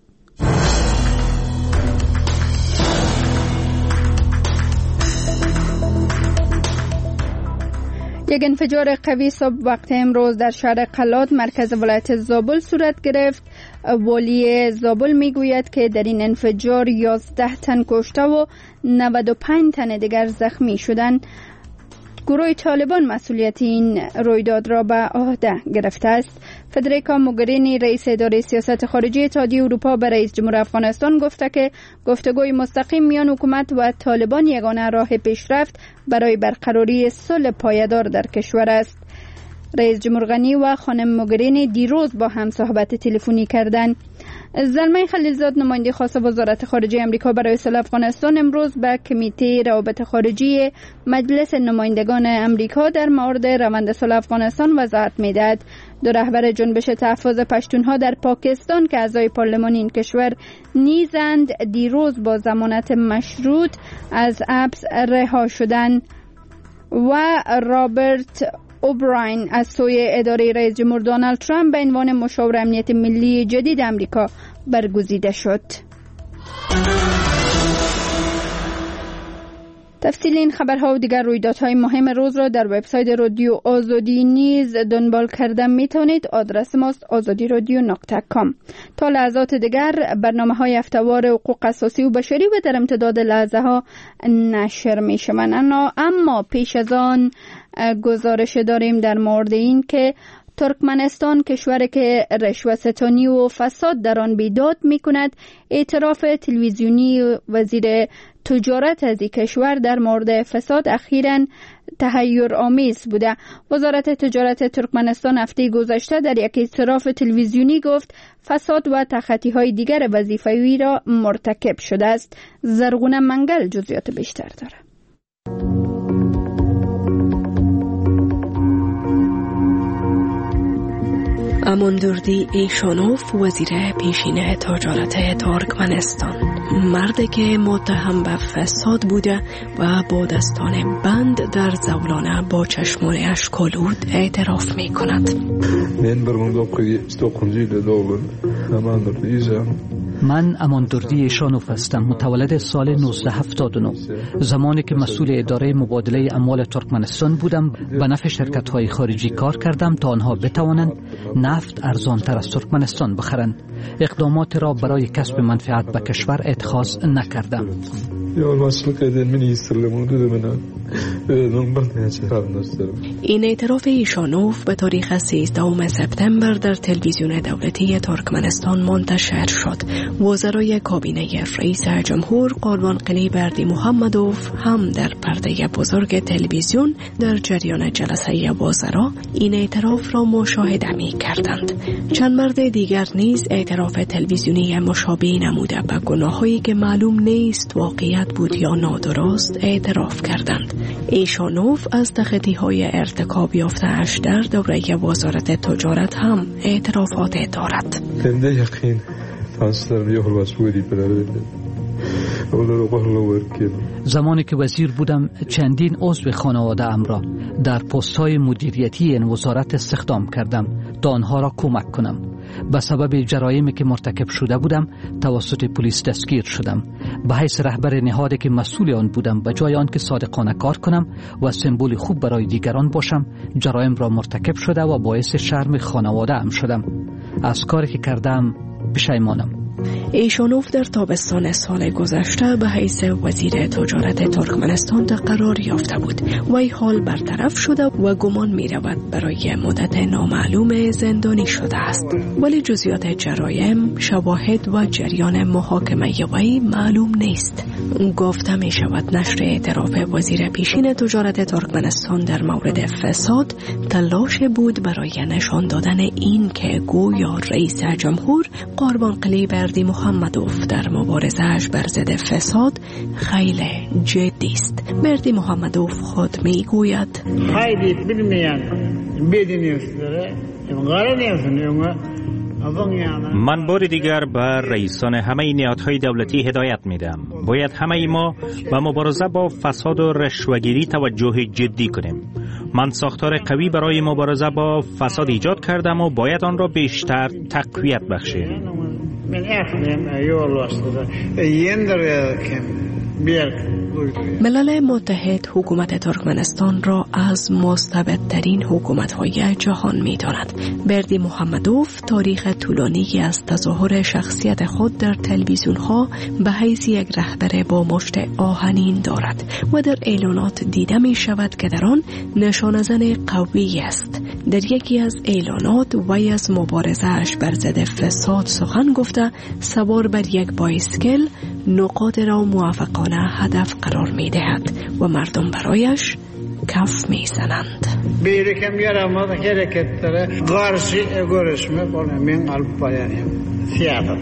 یک انفجار قوی صبح وقت امروز در شهر قلات مرکز ولایت زابل صورت گرفت. والی زابل میگوید که در این انفجار 11 تن کشته و 95 تن دیگر زخمی شدند. گروه طالبان مسئولیت این رویداد را به عهده گرفته است. فدریکا موگرینی رئیس اداره سیاست خارجی اتحادیه اروپا به رئیس جمهور افغانستان گفته که گفتگوی مستقیم میان حکومت و طالبان یگانه راه پیشرفت برای برقراری صلح پایدار در کشور است. رئیس جمهور غنی و خانم موگرینی دیروز با هم صحبت تلفنی کردند. زلمه خلیلزاد نماینده خاص وزارت خارجه آمریکا برای صلح افغانستان امروز به کمیته روابط خارجی مجلس نمایندگان آمریکا در مورد روند صلح افغانستان وضاحت میداد. دو رهبر جنبش تحفظ پشتونها در پاکستان که اعضای پارلمان این کشور نیزند دیروز با ضمانت مشروط از حبس رها شدند و رابرت اوبراین از سوی اداره رئیس جمهور دونالد ترامپ به عنوان مشاور امنیت ملی جدید آمریکا برگزیده شد. تفصیل این خبرها و دیگر رویدادهای مهم روز را در وبسایت رادیو آزادی نیز دنبال کردن میتونید. آدرس ماست azadiradio.com. تا لحظات دیگر برنامه‌های هفته‌وار حقوق اساسی و بشری و در امتداد لحظه ها نشر میشوند. اما پیش از آن گزارش داریم در مورد این که ترکمنستان کشوری که رشوه ستانی و فساد در آن بیداد می کند، اعتراف تلویزیونی وزیر تجارت از این کشور در مورد فساد اخیراً تحیرآمیز بوده. وزارت تجارت ترکمنستان هفته گذشته در یک اعتراف تلویزیونی گفت فساد و تخطی‌های دیگر وظیفه‌ای را مرتکب شده است. زرغونه منگل جزئیات بیشتر داره. اماندردی ایشانوف وزیر پیشین تجارت ترکمنستان، مردی که متهم به فساد بوده و با دستان بند در زولانه با چشمان اشکالود اعتراف می کند. من اماندردی ایشانوف هستم، متولد سال 1979. زمانی که مسئول اداره مبادله اموال ترکمنستان بودم به نفع شرکت‌های خارجی کار کردم تا آنها بتوانند نفت ارزانتر از ترکمنستان بخرند. اقدامات را برای کسب منفعت به کشور اتخاذ نکردم. این اعتراف ایشانوف به تاریخ 13 سپتامبر در تلویزیون دولتی ترکمنستان منتشر شد. وزرای کابینه رئیس جمهور قربانقلی بردی محمدوف هم در پرده بزرگ تلویزیون در جریان جلسه وزرا این اعتراف را مشاهده می کردند. چند مرد دیگر نیز اعتراف تلویزیونی مشابه نموده به گناهایی که معلوم نیست واقعیت بود یا نادرست اعتراف کردند. ایشانوف از تخطی‌های ارتکاب یافته‌اش در دوره وزارت تجارت هم اعترافات دارد. زمانی که وزیر بودم چندین عضو خانواده ام را در پست‌های مدیریتی این وزارت استخدام کردم تا آنها را کمک کنم. به سبب جرایمی که مرتکب شده بودم توسط پلیس دستگیر شدم. به حیث رهبر نهادی که مسئول آن بودم، به جای آن که صادقانه کار کنم و سمبولی خوب برای دیگران باشم، جرایم را مرتکب شده و باعث شرم خانواده ام شدم. از کاری که کردم پشیمانم. ایشانوف در تابستان سال گذشته به حیث وزیر تجارت ترکمنستان قرار یافته بود و این حال برطرف شده و گمان می رود برای مدت نامعلوم زندانی شده است، ولی جزئیات جرایم، شواهد و جریان محاکمه وی معلوم نیست. گفته می شود نشر اعتراف وزیر پیشین تجارت ترکمنستان در مورد فساد تلاش بود برای نشان دادن این که گویا رئیس جمهور قربانقلی بردی محمدوف در مبارزه‌اش بر ضد فساد خیلی جدی است. بردی محمدوف خود میگوید من بار دیگر به رئیسان همه نهادهای دولتی هدایت میدم. باید همه ما به مبارزه با فساد و رشوه‌گیری توجه جدی کنیم. من ساختار قوی برای مبارزه با فساد ایجاد کردم و باید آن را بیشتر تقویت بخشیم. ملل متحد حکومت ترکمنستان را از مستبدترین حکومت‌های جهان می‌داند. بردی محمدوف تاریخ طولانی از تظاهر شخصیت خود در تلویزیون‌ها به حیث یک رهبر با مشت آهنین دارد و در اعلانات دیده می‌شود که در آن نشانه‌زن قوی است. در یکی از اعلانات وی از مبارزه‌اش بر ضد فساد سخن گفته سوار بر یک بایسکل نقاط را موافقانه هدف قرار می‌دهد و مردم برایش کف می‌زنند. بیرکم یارم حرکت داره قارشی اگرشمه بالا من قلب پایانیم سیاست.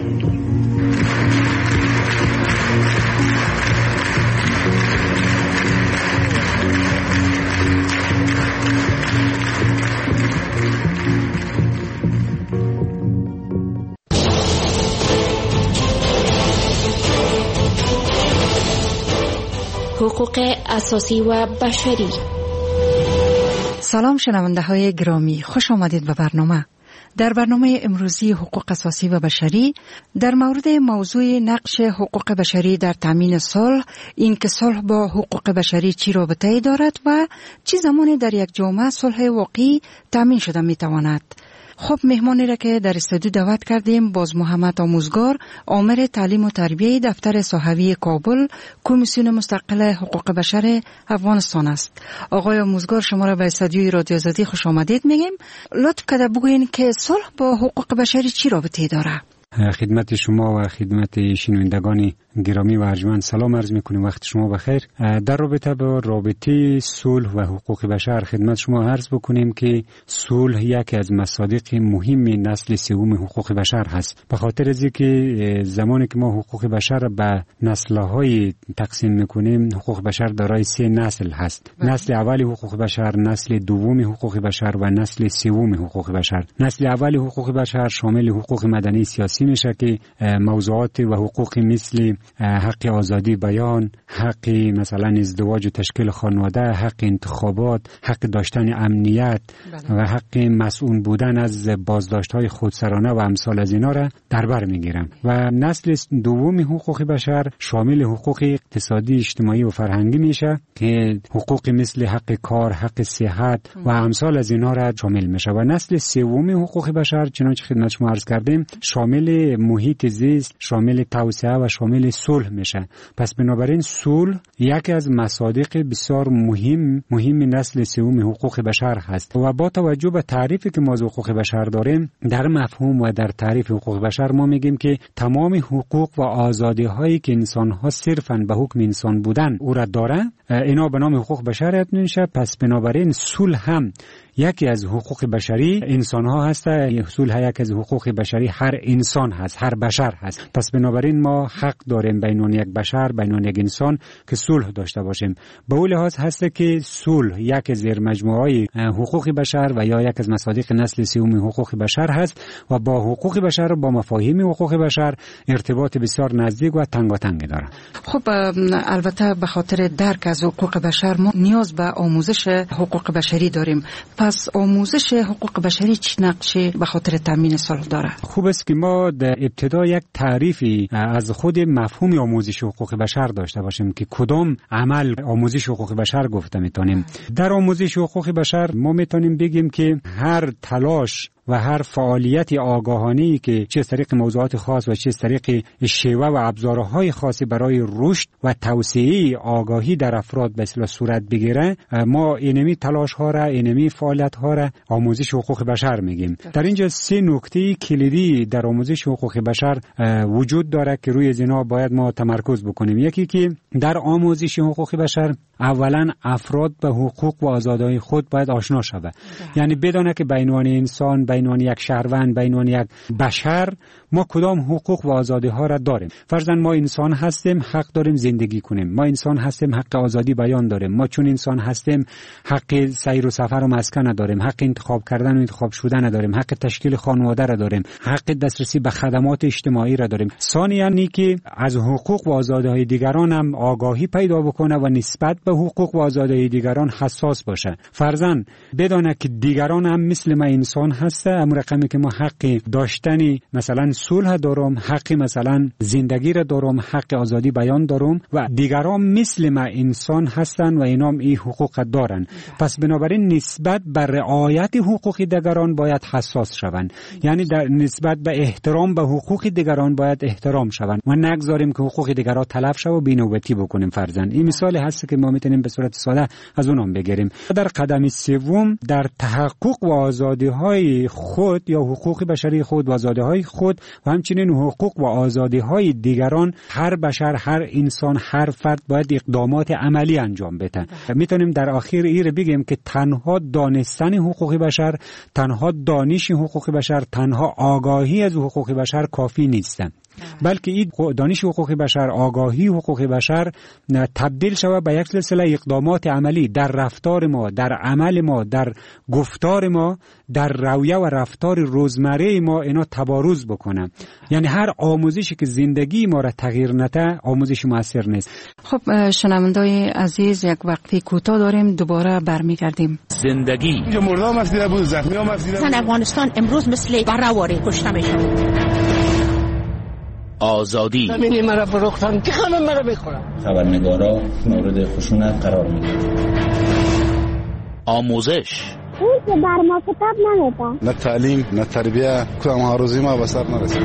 حقوق اساسی و بشری. سلام شنونده های گرامی، خوش آمدید به برنامه. در برنامه امروزی حقوق اساسی و بشری در مورد موضوع نقش حقوق بشری در تامین صلح، این که صلح با حقوق بشری چی رابطه‌ای دارد و چه زمانی در یک جامعه صلح واقعی تامین شده میتواند. خب مهمانی را که در استودیو دعوت کردیم باز محمد آموزگار، آمر تعلیم و تربیه دفتر صحوی کابل، کمیسیون مستقل حقوق بشر افغانستان است. آقای آموزگار، شما را به استودیوی رادیو آزادی خوش آمدید میگیم. لطف کرده بگوین که صلح با حقوق بشری چی رابطه داره؟ خدمت شما و خدمت شنوندگان گرامی و ارجمند سلام عرض میکنیم. وقت شما بخیر. در رابطه با رابطه صلح و حقوق بشر خدمت شما عرض بکنیم که صلح یکی از مصادیق مهم نسل سوم حقوق بشر هست. به خاطر از اینکه زمانی که ما حقوق بشر به نسل‌های تقسیم میکنیم، حقوق بشر دارای 3 نسل هست. نسل اول حقوق بشر، نسل دوم حقوق بشر و نسل سوم حقوق بشر. نسل اول حقوق بشر شامل حقوق مدنی سیاسی میشه که موضوعات و حقوق مثل حق آزادی بیان، حق مثلا ازدواج و تشکیل خانواده، حق انتخابات، حق داشتن امنیت و حق مسئول بودن از بازداشت‌های خودسرانه و امثال از اینا را در بر میگیرن. و نسل دوم حقوق بشر شامل حقوق اقتصادی، اجتماعی و فرهنگی میشه که حقوق مثل حق کار، حق صحت و امثال از اینا را شامل میشه. و نسل سوم حقوق بشر چنانچه خدمت شما عرض کردیم شامل محیط زیست، شامل توسعه و شامل صلح میشه. پس بنابراین صلح یکی از مصادیق بسیار مهم نسل سوم حقوق بشر هست. و با توجه به تعریفی که ما از حقوق بشر داریم، در مفهوم و در تعریف حقوق بشر ما میگیم که تمام حقوق و آزادی هایی که انسان ها صرفاً به حکم انسان بودن او را دارن، اینا به نام حقوق بشر میشه. پس بنابراین صلح هم یکی از حقوق بشری انسان ها هست. صلح یکی از حقوق بشری هر انسان هست، هر بشر هست. پس بنابراین ما حق داریم بین یک بشر، بین یک انسان که صلح داشته باشیم. به اون لحاظ هست که صلح یک زیر مجموعه حقوق بشر و یا یک از مصادیق نسل سوم حقوق بشر هست و با حقوق بشر و با مفاهیم حقوق بشر ارتباط بسیار نزدیک و تنگاتنگ داره. خب البته به خاطر درک از حقوق بشر ما نیاز به آموزش حقوق بشری داریم. پس آموزش حقوق بشری چه نقشی به خاطر تامین صلح داره؟ خوب است که ما در ابتدا یک تعریفی از خود مفهوم آموزش حقوق بشر داشته باشیم که کدام عمل آموزش حقوق بشر گفته میتونیم. در آموزش حقوق بشر ما میتونیم بگیم که هر تلاش و هر فعالیت آگاهانه‌ای که چه از طریق موضوعات خاص و چه از طریق شیوه و ابزارهای خاصی برای رشد و توسعه آگاهی در افراد به اصطلاح صورت بگیره، ما اینمی تلاش ها را، اینمی فعالیت ها را آموزش حقوق بشر میگیم. در اینجا 3 نکته کلیدی در آموزش حقوق بشر وجود داره که روی اینا باید ما تمرکز بکنیم. یکی که در آموزش حقوق بشر اولا افراد به حقوق و آزادی‌های خود باید آشنا شود. یعنی بدونه که به عنوان انسان، به عنوان یک شهروند، به عنوان یک بشر ما کدام حقوق و آزادی‌ها را داریم. فرضاً ما انسان هستیم، حق داریم زندگی کنیم. ما انسان هستیم، حق آزادی بیان داریم. ما چون انسان هستیم حق سیر و سفر و مسکن نداریم، حق انتخاب کردن و انتخاب شدن نداریم، حق تشکیل خانواده را داریم، حق دسترسی به خدمات اجتماعی را داریم. ثانیاً که از حقوق و آزادی‌های دیگران هم آگاهی پیدا بکنه و نسبت به حقوق و آزادی‌های دیگران حساس باشه. فرضاً بدونه که دیگران هم مثل ما انسان هسته، اما رقمی که ما حق داشتنی مثلا صلح دارم، حق مثلا زندگی را دارم، حق آزادی بیان دارم و دیگران مثل ما انسان هستن و اینام این حقوق دارن. پس بنابراین نسبت به رعایت حقوق دیگران باید حساس شوند. یعنی در نسبت به احترام به حقوق دیگران باید احترام شوند و نگذاریم که حقوق دیگران تلف شه و بی‌نوبتی بکنیم. فرضاً این مثال هست که ما میتونیم به صورت ساده از اونم بگیریم. در قدم سوم در تحقق و آزادی‌های خود یا حقوق بشری خود و آزادی‌های خود و همچنین حقوق و آزادی‌های دیگران هر بشر، هر انسان، هر فرد باید اقدامات عملی انجام بده. میتونیم در آخر این بگیم که تنها دانستن حقوق بشر، تنها دانش حقوق بشر، تنها آگاهی از حقوق بشر کافی نیست، بلکه این دانش حقوق بشر، آگاهی حقوق بشر تبدیل شود به یک سلسله اقدامات عملی در رفتار ما، در عمل ما، در گفتار ما، در رویه و رفتار روزمره ما اینا تبارز بکنه. یعنی هر آموزشی که زندگی ما را تغییر نده آموزش موثر نیست. خب شنوندای عزیز یک وقتی کوتاه داریم، دوباره برمیگردیم. زندگی اینجا مردم مسیده بود، زخمی ها مسیده بود. افغانستان امروز مثل برهواری کشته میشن. آزادی زمینی مرا فروختن که همه مرا بخورن. خبرنگارا مورد خشونت قرار میدن. آموزش اون که بر ما کتاب نمیدن. نه تعلیم، نه تربیه، کدام هاروزی ما به سر نرسید.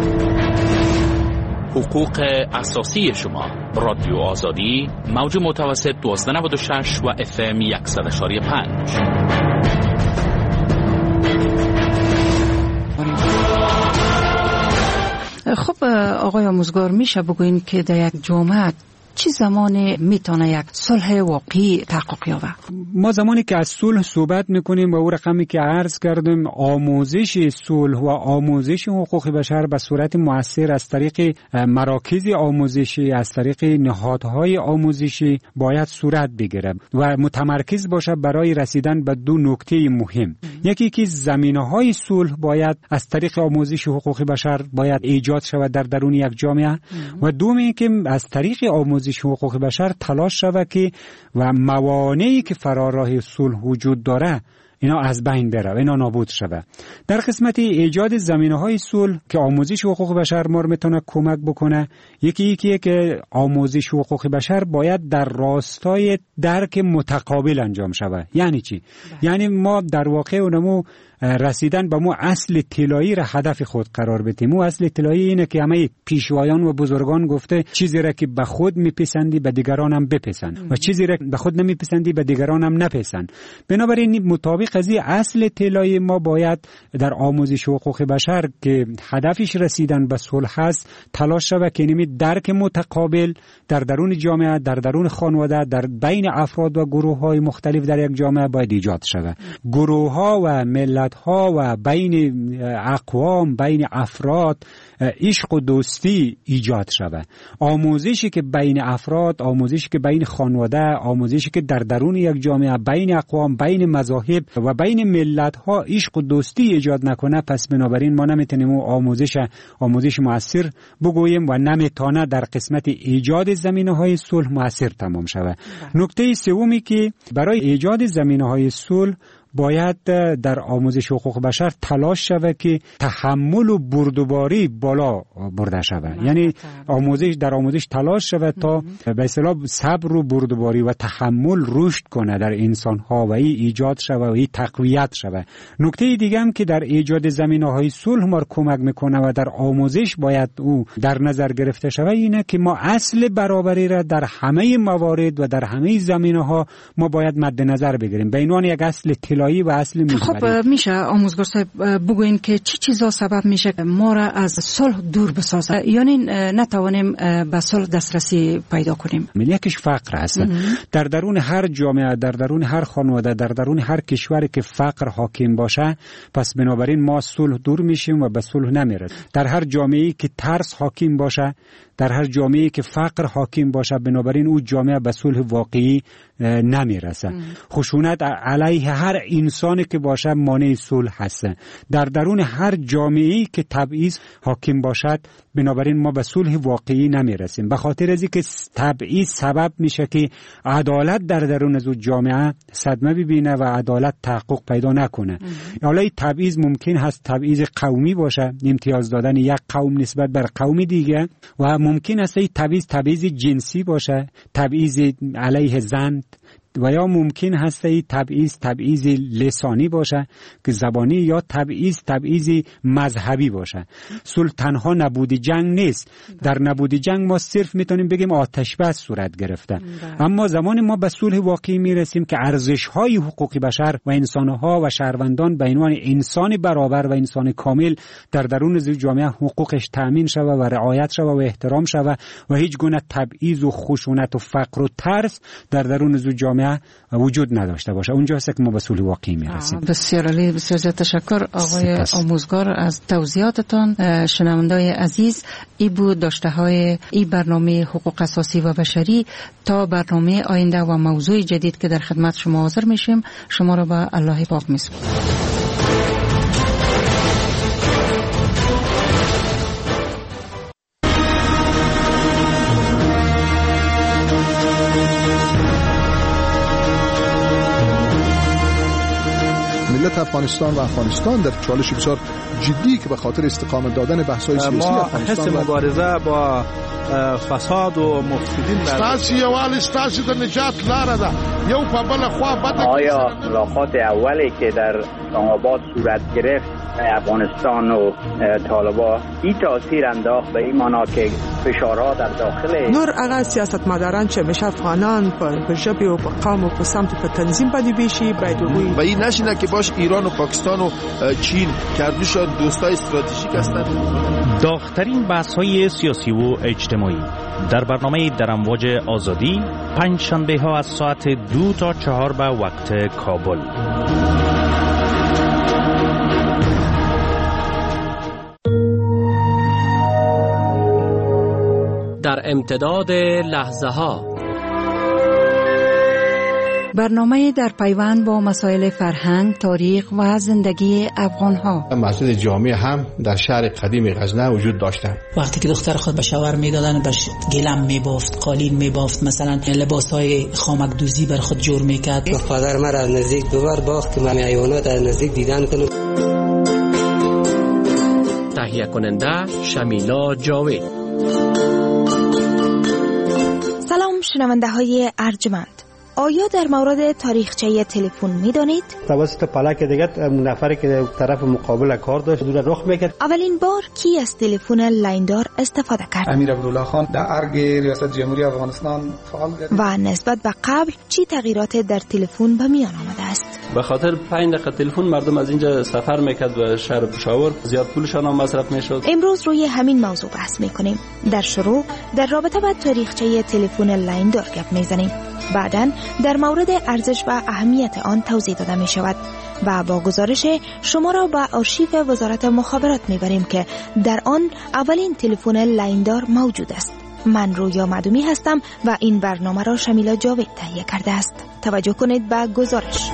حقوق اساسی شما. رادیو آزادی، موج متوسط 1296 و FM 100.5. خب آقای آموزگار، میشه بگوین که در یک جامعه چه زمانی میتونه یک صلح واقعی تحقق یابه؟ ما زمانی که از صلح صحبت میکنیم و او رقمی که عرض کردیم آموزش صلح و آموزش حقوق بشر به صورت مؤثر از طریق مراکز آموزشی، از طریق نهادهای آموزشی باید صورت بگیره و متمرکز باشه برای رسیدن به دو نکته مهم. یکی که زمینه‌های صلح باید از طریق آموزش حقوق بشر باید ایجاد شود در درون یک جامعه و دومی که از طریق آموزش حقوق بشر تلاش شود که و موانعی که فرار راه صلح وجود داره اینا از بین بره، اینا نابود شود. در قسمت ایجاد زمینه‌های صلح که آموزش حقوق بشر ما رو میتونه کمک بکنه، یکی که آموزش حقوق بشر باید در راستای درک متقابل انجام شود. یعنی چی؟ یعنی ما در واقع اونمو رسیدن به مو اصل طلایی را هدف خود قرار بدیم. مو اصل طلایی اینه که همه پیشوایان و بزرگان گفته چیزی را که به خود میپسندی به دیگران هم بپسند و چیزی را به خود نمیپسندی به دیگران هم نپسند. بنابراین مطابق از این اصل طلایی ما باید در آموزش حقوق بشر که هدفش رسیدن به صلح است تلاش شود که نمی درک متقابل در درون جامعه، در درون خانواده، در بین افراد و گروه‌های مختلف در یک جامعه باید ایجاد شود. گروه‌ها و ملت‌ها و بین اقوام، بین افراد عشق و دوستی ایجاد شود. آموزشی که بین افراد، آموزشی که بین خانواده، آموزشی که در درون یک جامعه بین اقوام، بین مذاهب و بین ملت‌ها عشق و دوستی ایجاد نکنه، پس بنابراین ما نمیتونیم آموزش مؤثر بگوییم و نمیتونه در قسمت ایجاد زمینه‌های صلح مؤثر تمام شود. نکته سومی که برای ایجاد زمینه‌های صلح باید در آموزش حقوق بشر تلاش شود که تحمل و بردباری بالا برده شود. یعنی در آموزش تلاش شود تا به اصطلاح صبر و بردباری و تحمل رشد کنه در انسان‌ها و ایجاد شود و تقویت شود. نکته دیگه هم که در ایجاد زمینه‌های صلح ما کمک میکنه و در آموزش باید او در نظر گرفته شود اینه که ما اصل برابری را در همه موارد و در همه زمینه‌ها ما باید مد نظر بگیریم. به عنوان یک اصل طلایی ابتدایی و اصلی میبریم. خب میشه آموزگار صاحب بگوین که چی چیزا سبب میشه ما را از صلح دور بسازه، یعنی نتوانیم به صلح دسترسی پیدا کنیم؟ یکیش فقر هست. در درون هر جامعه، در درون هر خانواده، در درون هر کشوری که فقر حاکم باشه، پس بنابراین ما صلح دور میشیم و به صلح نمیرسیم. در هر جامعه‌ای که ترس حاکم باشه، در هر جامعه‌ای که فقر حاکم باشه، بنابراین اون جامعه به صلح واقعی نمیرسه. خشونت علیه هر انسانی که باشه مانع صلح هست. در درون هر جامعه‌ای که تبعیض حاکم باشد، بنابراین ما به صلح واقعی نمیرسیم. به خاطر از اینکه تبعیض سبب میشه که عدالت در درون از جامعه صدمه ببینه و عدالت تحقق پیدا نکنه. حالا این تبعیض ممکن هست تبعیض قومی باشه، امتیاز دادن یک قوم نسبت بر قوم دیگه، و ممکن است این تبعیض جنسی باشه، تبعیض علیه زن، و یا ممکن هست این تبعیض لسانی باشه که زبانی، یا تبعیض مذهبی باشه. صلح تنها نبود جنگ نیست. در نبود جنگ ما صرف میتونیم بگیم آتش بس صورت گرفته. اما زمان ما به صلح واقعی میرسیم که ارزش‌های حقوق بشر و انسان‌ها و شهروندان به عنوان انسان برابر و انسان کامل در درون جامعه حقوقش تأمین شود و رعایت شود و احترام شود و هیچ گونه تبعیض و خشونت و فقر و ترس در درون جامعه وجود نداشته باشه. اونجا است که ما به صلح واقعی میرسیم. بسیار عالی، بسیار زیاد تشکر آقای آموزگار از توضیحاتتان. شنونده‌های عزیز، ای بود داشته های این برنامه حقوق اساسی و بشری. تا برنامه آینده و موضوع جدید که در خدمت شما حاضر میشیم، شما را به الله پاک میسپارم. ملت افغانستان و افغانستان در چالش بسیار جدی که به خاطر استقامت دادن بحث‌های سیاسی افغانستان ما حس مبارزه با فساد و مفسدین ستاسو یوال ستاسو د نجات لاره ده. یو په بل خوا بده. آیا ملاقات اولی که در اسلام آباد صورت گرفت افغانستان و طالبان این تاثیر انداخت به این معنا که فشارها در داخل نور هغه سیاستمداران چې مشه افغانان په ژبه او په قوم او په سمت په تنظیم باندې بشي باید وي و این نشینه که باش ایران و پاکستان و چین کردوش دوستای استراتژیک هستند. داغ‌ترین بحث‌های سیاسی و اجتماعی در برنامه در امواج آزادی، پنج شنبه ها از ساعت 2 تا 4 به وقت کابل. در امتداد لحظه ها، برنامه در پیوند با مسائل فرهنگ، تاریخ و زندگی افغان‌ها. مسجد جامع هم در شهر قدیم غزنه وجود داشتند. وقتی که دختر خود به شوهر میدادن بهش گلم میبافت، قالین میبافت، مثلا لباسهای خامک دوزی بر خود جور میکرد. پدر من از نزدیک دوبار باخت که من حیوانات از نزدیک دیدن کنم. تهیه کننده شمیلا جاوید. سلام شنونده های ارجمند، آیا در مورد تاریخچه تلفن میدانید؟ توسط پلاک دیگه نفری که طرف مقابل کار داشت دور رخ میکرد. اولین بار کی از تلفن لاین استفاده کرد؟ امیر عبدالله خان در ارگ ریاست جمهوری افغانستان فعال بود. و نسبت به قبل چی تغییرات در تلفن به میان آمده است؟ به خاطر 5 دقیقه تلفن مردم از اینجا سفر میکرد و شهر پشاور زیاد پولشان هم مصرف میشد. امروز روی همین موضوع بحث میکنیم. در شروع در رابطه با تاریخچه تلفن لاین گپ میزنیم. بعداً در مورد ارزش و اهمیت آن توضیح داده می شود و با گزارش شما را به آرشیو وزارت مخابرات می بریم که در آن اولین تلفن لاین موجود است. من رویا معدومی هستم و این برنامه را شمیلا جاوید تهیه کرده است. توجه کنید به گزارش.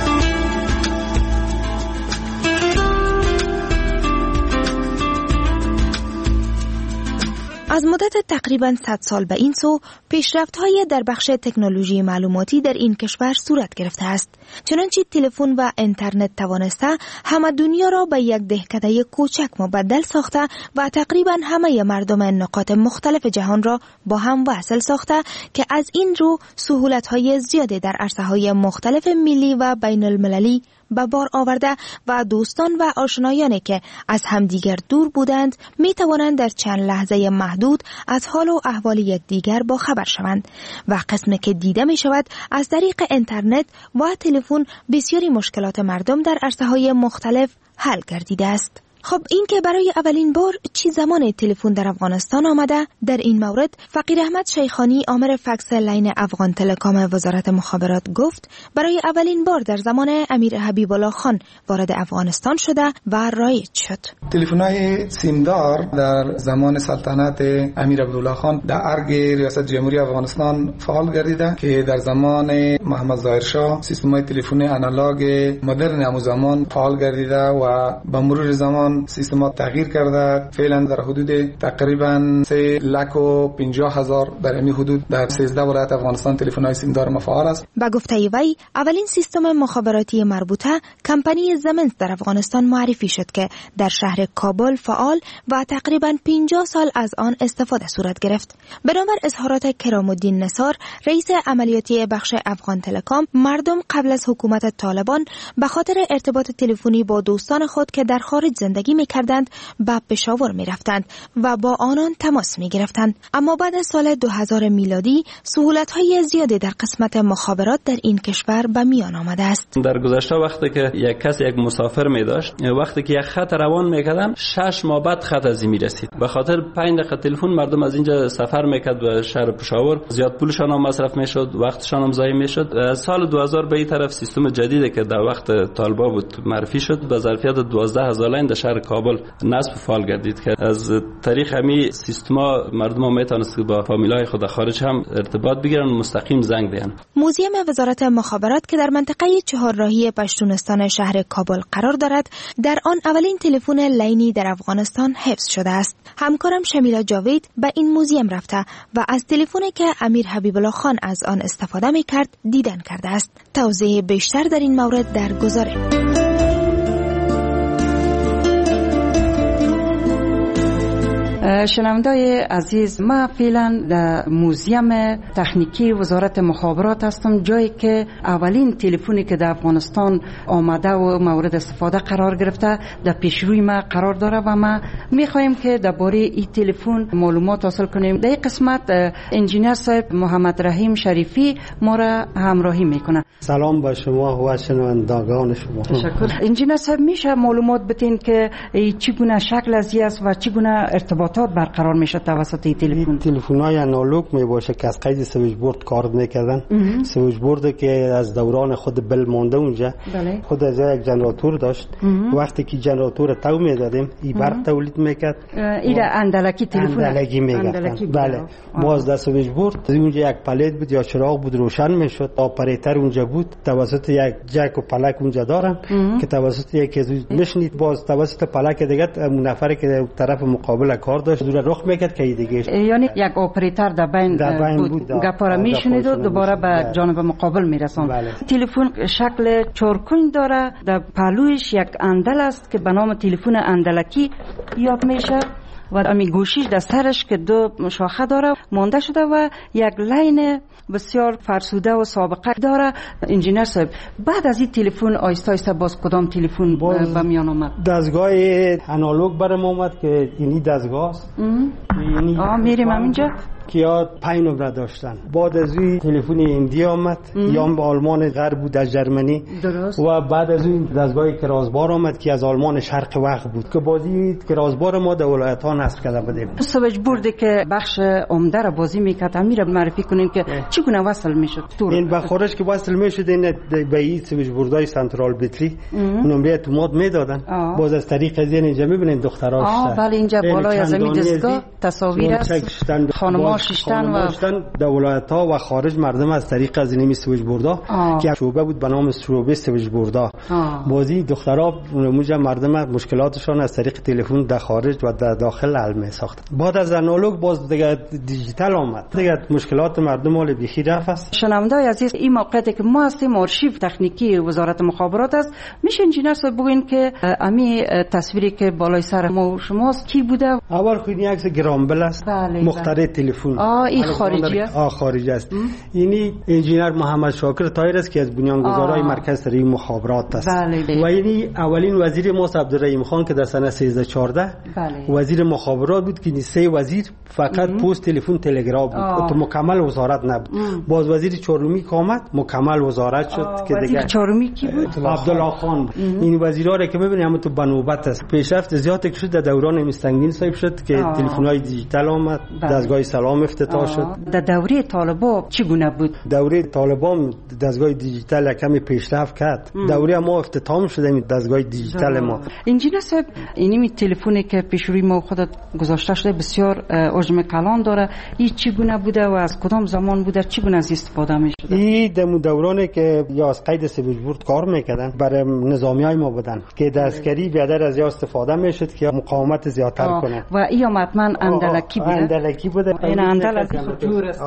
از مدت تقریباً 100 سال به این سو پیشرفت‌های در بخش تکنولوژی معلوماتی در این کشور صورت گرفته است. چنانچه تلفن و اینترنت توانسته همه دنیا را به یک دهکده کوچک مبدل ساخته و تقریباً همه مردم نقاط مختلف جهان را با هم وصل ساخته که از این رو سهولت‌های زیادی در عرصه‌های مختلف ملی و بین المللی به بار آورده و دوستان و آشنایانی که از همدیگر دور بودند می توانند در چند لحظه محدود از حال و احوال یکدیگر با خبر شوند و قسمی که دیده می شود از طریق اینترنت و تلفن بسیاری مشکلات مردم در عرصه‌های مختلف حل گردیده است. خب این که برای اولین بار چی زمان تلفن در افغانستان آمده، در این مورد فقیر احمد شیخانی عامل فکس لاین افغان تلکام وزارت مخابرات گفت برای اولین بار در زمان امیر حبیب الله خان وارد افغانستان شده و رایج شد. تلفن‌های سیمدار در زمان سلطنت امیر عبدالله خان در ارگ ریاست جمهوری افغانستان فعال گردیده که در زمان محمد ظاهر شاه سیستم‌های تلفن آنالوگ مدرن همون زمان فعال گردیده و به مرور زمان سیستمات تغییر کرده. فعلا در حدود تقریبا 350,000 در این حدود در 13 ولایت افغانستان تلفن‌های سیمدار مفعال است. با گفته وی اولین سیستم مخابراتی مربوطه کمپانی زمنت در افغانستان معرفی شد که در شهر کابل فعال و تقریبا 50 سال از آن استفاده صورت گرفت. بنابر اظهارات کرام الدین نثار رئیس عملیاتی بخش افغان تلکام، مردم قبل از حکومت طالبان به خاطر ارتباط تلفنی با دوستان خود که در خارج زندگی می‌کردند به پشاور می‌رفتند و با آنان تماس می‌گرفتند. اما بعد از سال 2000 میلادی سهولت‌های زیادی در قسمت مخابرات در این کشور به میان آمده است. در گذشته وقتی که یک کس یک مسافر می‌داشت، وقتی که یک خط روان می‌کردن 6 ماه بعد خط از این می‌رسید. به خاطر 5 دقیقه تلفن مردم از اینجا سفر می‌کرد به شهر پشاور، زیاد پولشان هم مصرف می‌شد، وقتشان هم ضایع می‌شد. سال 2000 به این طرف سیستم جدیدی که در وقت طالبا بود معرفی شد، به ظرفیت 12,000 لاین در شهر کابل نصب فعال گردید که از طریق همین سیستما مردم ها میتونست با فامیلای خود خارج هم ارتباط بگیرن و مستقیم زنگ دهن. موزیم وزارت مخابرات که در منطقه چهارراهی پشتونستان شهر کابل قرار دارد، در آن اولین تلفن لاینی در افغانستان حفظ شده است. همکارم شمیلا جاوید به این موزیم رفته و از تلفنی که امیر حبیب الله خان از آن استفاده می‌کرد دیدن کرده است. توضیح بیشتر در این مورد در گزارش. شنوندای عزیز، ما فعلا در موزیم تکنیکی وزارت مخابرات هستم، جایی که اولین تلفنی که در افغانستان آمده و مورد استفاده قرار گرفته در پیشروی ما قرار داره و ما میخوایم که درباره این تلفن معلومات حاصل کنیم. در این قسمت انجینیر صاحب محمد رحیم شریفی ما را همراهی میکنه. سلام با شما و شنوندگان شما. تشکر. انجینیر صاحب میشه معلومات بدین که چگونه شکل از است و چگونه ارتباطات برقرار میشه توسط این تلفن؟ تلفن‌های آنالوگ میباشه که از قید سویچ بورد کار میکردن. سویچ بورد که از دوران خود بل مونده اونجا. بله. خود از یک جنراتور داشت. وقتی که جنراتور تو میدادیم این برق تولید میکرد. این اندلکی تلفن اندلکی میگفتن. بله. باز در سویچ بورد اونجا یک پلیت بود یا چراغ بود روشن میشد. آپراتور اونجا بود، توسط یک جک و پلک اونجا دارن که توسط یک میشنید، باز توسط پلک دیگه اون نفری که طرف مقابل کار داشت دور رخ میکرد که دیگه، یعنی یک اپراتور در بین بود گپا را میشنید و دوباره به جانب مقابل میرساند. بله. تلفن شکل چارکون داره، در پهلویش یک اندل است که به نام تلفن اندلکی یاد میشه و امی گوشیش در سرش که دو شاخه داره مانده شده و یک لاین بسیار فرسوده و سابقه داره. انجینیر صاحب، بعد از این تلفن آیسته آیسته باز کدام تلفن به میان آمد؟ دستگاه آنالوگ برام اومد که اینی دستگاه است. میریم همینجا که یا 5 نمره داشتن. بعد از این تلفن هندی آمد یا به آلمان غرب بود از ژرمنی. درست. و بعد از این دستگاه کراسبار آمد که از آلمان شرق وقت بود که بازی کراسبار ما در ولایت ها نصب کرده بودیم. سویچ بوردی که بخش عمده را بازی میکرد امیر معرفی کنین که چگونه وصل میشد؟ این به خارج که وصل میشد این به این سویچ بوردای سنترال بتری نمره اتومات میدادن. باز از طریق از اینجا میبینید دخترها. بله، اینجا بالای از این دستگاه تصاویر است. خانم‌ها شیشتن و در ولایت ها و خارج مردم از طریق از این سویچ بوردا که شعبه بود به نام شعبه سویچ بوردا، بازی دخترها اونجا مردم مشکلاتشان از طریق تلفن در خارج و در داخل حل می ساختن. بعد از آنالوگ باز دیگه دیجیتال آمد، دیگه مشکلات مردم مال بیخی رفت است. شنوندای عزیز، این موقعیتی که ما هستیم آرشیو تکنیکی وزارت مخابرات است. میشه انجینیر صاحب بگین که امی تصویری که بالای سر ما و شماست کی بوده؟ اول خود یک عکس گرامبل است. مخترع تلفن تلفن. این خارجی است؟ خارجی است. اینی انجینر محمد شاکر طاهر است که از بنیانگذارای مرکز سری مخابرات است. بله. و اینی اولین وزیر ما عبدالرحیم خان که در سال 1314 وزیر مخابرات بود که 3 وزیر فقط پست تلفن تلگراف بود. مکمل وزارت نبود. باز وزیر چهارمی که آمد مکمل وزارت شد که دیگه. وزیر چهارمی کی بود؟ عبدالله خان بود. این وزیرا را که ببینید همون تو بنوبت است. پیشرفت زیاد که شد در دوران مستنگین صاحب شد که تلفن‌های دیجیتال آمد. دستگاه سلام افتتاح شد. در دوره طالبان چگونه بود؟ دوره طالبان دستگاه دیجیتال کمی پیشرفت کرد. دوره ما افتتاح شد این دستگاه دیجیتال ما. انجینر صاحب این تلفنی که پیش روی ما خودت گذاشته شده بسیار حجم کلان داره. این چگونه بوده و از کدام زمان بوده؟ چگونه از استفاده می‌شده؟ این در دورانی که یا از قید سویچبورد کار می‌کردن برای نظامیای ما بودن که دستگری بیادر از یا استفاده می‌شد که مقاومت زیادتر کنه. و این حتما اندلکی بوده. اندلکی بوده. این اندلکی جور است.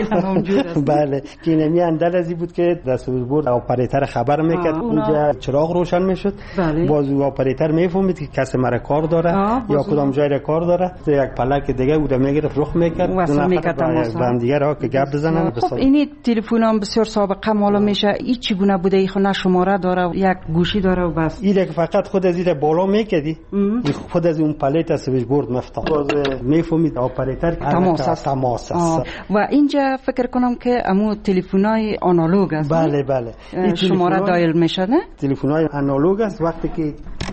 بله که نمی اندلزی بود که در سویچبورد اپراتور خبر می‌کرد اونجا چراغ روشن می‌شد. باز اپراتور می‌فهمید که کسی مرا کار داره یا کدام جای را کار داره. یک پلک دیگه اون میگرفت رخ می‌کرد. با هم دیگه را که گپ بزنن. خب این تلفن‌ها بسیار سابقه معلوم میشه. این چگونه بوده؟ این نه شماره داره یک گوشی داره و بس. این که فقط خود از این بالا میکردی خود از اون پلیت سویچبورد مفتاح باز میفهمید اپراتور تماس است. و اینجا فکر کنم که امو تلفن‌های آنالوگ است. بله بله این شماره دایل میشه نه؟ تلفن‌های آنالوگ است. وقتی که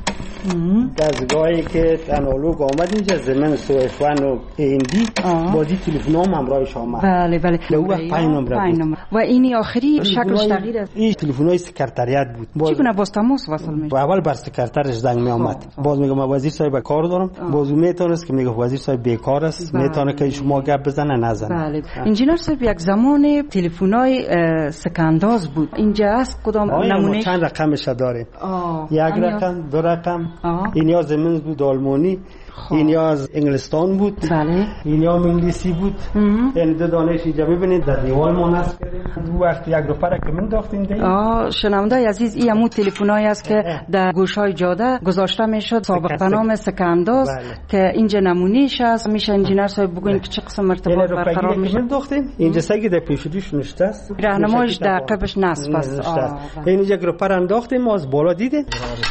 دستگاهی که آنالوگ آمد اینجا زمین سوئفن و ایندی بازی تلفن هم همراهش آمد. بله بله. لو وقت 5 نمره و اینی آخری شکلش تغییر است. این تلفن‌های سکرتریات بود. چگونه باز تماس وصل میشه؟ اول بر سکرترش زنگ می آمد. باز میگم وزیر صاحب کار دارم. باز میتونست که میگه وزیر صاحب بیکار است. میتونه که شما گپ بزنه نزنه. بله. انجینر صاحب یک زمان تلفن‌های سکنداز بود. اینجا است کدام نمونه؟ چند رقمش داریم. یک رقم، دو رقم. این یا زمین بود آلمانی. این یا از انگلستان بود. بله. این یا انگلیسی بود. این دو دانش اینجا ببینید در دیوال ما نصب کردیم. دو وقت یک روپره که من داختیم دیگه. شنوندای عزیز این همون تلفن‌هایی است که در گوش‌های جاده گذاشته میشد سابق به نام سکنداز که اینجا نمونه‌اش است. میشه انجینر صاحب بگوین که چه قسم ارتباط برقرار میشه؟ من داختیم. اینجا سگ در پیشرویش نشسته است. راهنمایش در قبش نصب است. اینجا روپره انداختیم ما از بالا دیدیم.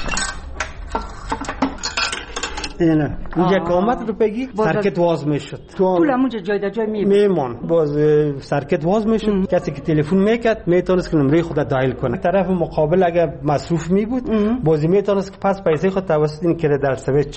نه اینجا قامت رو بگی سرکت واز میشد پول همونجا جای در جای میمان باز سرکت واز میشد کسی که تلفن میکرد میتونست که نمره خود دایل کنه طرف مقابل اگر مصروف می بود بازی میتونست که پس پیسه خود توسط این کره در سویچ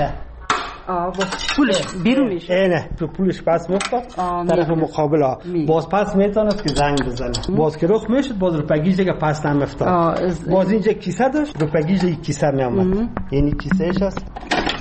پولش بیرون میشه نه تو پولش پس میفتاد طرف مقابل باز پس میتونست که زنگ بزنه باز که رخ میشد باز رو پگیجه که پس نمیفتاد باز اینجا کیسه داشت رو پگیجه کیسه میامد یعنی کیسهش هست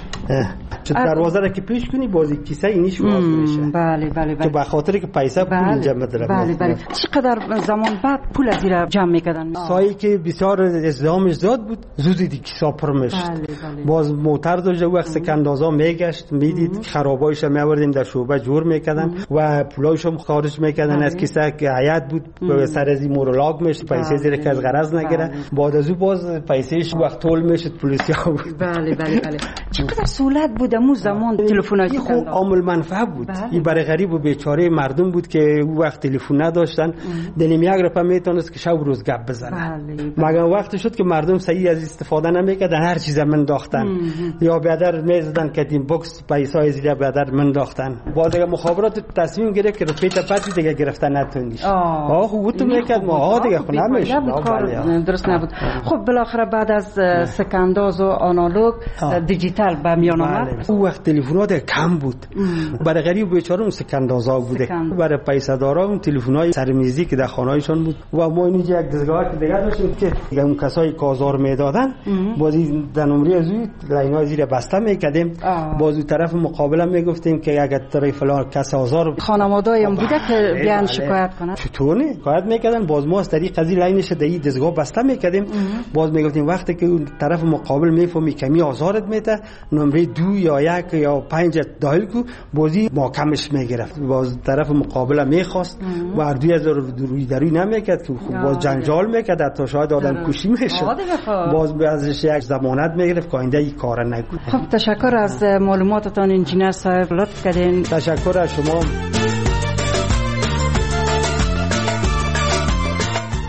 چه دروازه را که پیش کنی بازی کیسه اینیش باز میشه بله بله که به خاطر که پیسه پول اینجا مدرم بله بله چقدر زمان بعد پول از این جمع میکردن سایی که بسیار ازدحامش زیاد بود زودی کیسه پر میشد باز موتر داشت وقت سکندازا میگشت میدید خرابایش میآوردیم در شعبه جور میکردن و پولایش هم خارج میکردن از کیسه که عیاد بود به سر از مورولاگ میشد پیسه زیر که از غرض نگیره بعد از باز پیسهش وقت طول میشد پلیسیا بود بله بله بله چقدر سهولت بود امو زمان تلفن‌های خوب عامل منفعه بود این برای غریب و بیچاره مردم بود که اون وقت تلفن نداشتن دلیم یک رپا میتونست که شب روز گپ بزنن مگر وقت شد که مردم صحیح از استفاده نمیکردن هر چیز منداختن یا بیادر میزدن کتیم باکس پیسای زیر بیادر منداختن باز اگه مخابرات تصمیم گرفت که روپیت پتی دیگه گرفتن نتونیش خوب تو میکرد ما دیگه خو نمیشه درست نبود خب بالاخره بعد از سکنداز و آنالوگ دیجیتال به میان آمد اون وقت تلفنات کم بود برای غریب بیچاره اون سکندازا بوده برای پیسه دارا اون تلفنای سرمیزی که در خانه‌هایشان بود و ما اینجا یک دستگاه دیگه داشتیم که اون کسایی که آزار میدادن بازی در نمره از لاینا زیر بسته میکردیم باز طرف مقابل میگفتیم که اگر طرف فلان کس آزار خانواده‌ای هم بوده که بیان شکایت کنن چطوره شکایت میکردن باز ما از طریق قضیه لاینش در این دستگاه بسته میکردیم باز میگفتیم وقتی که اون طرف مقابل میفهمی کمی آزارت میده نمره 2 یا 1 یا 5 دایل کو بازی محکمش میگرفت باز طرف مقابل میخواست و اردوی از روی دروی نمیکرد که باز جنجال میکرد حتی شاید آدم کشی میشه باز ازش یک ضمانت میگرفت که آینده این کار نکنه خب تشکر از معلوماتتان انجینر صاحب لطف کردین تشکر از شما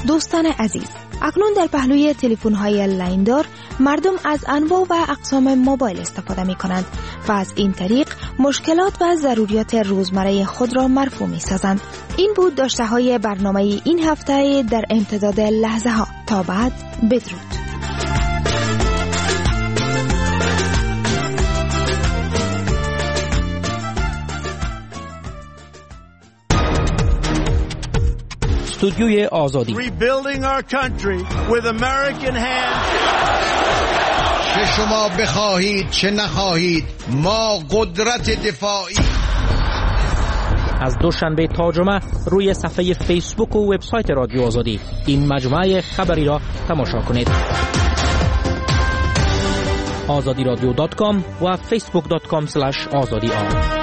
دوستان عزیز، اکنون در پهلوی تلفن‌های لاین-دار مردم از انواع و اقسام موبایل استفاده می‌کنند و از این طریق مشکلات و ضروریات روزمره خود را مرفوع می‌سازند. این بود داشته‌های برنامه این هفته در امتداد لحظه ها. تا بعد، بدرود. استودیوی آزادی. Rebuilding our country with American hands. چه شما بخواهید چه نخواهید ما قدرت دفاعی. از دوشنبه تا جمعه روی صفحه فیسبوک و وبسایت رادیو آزادی این مجموعه خبری را تماشا کنید. azadiradyo.com و facebook.com/azadi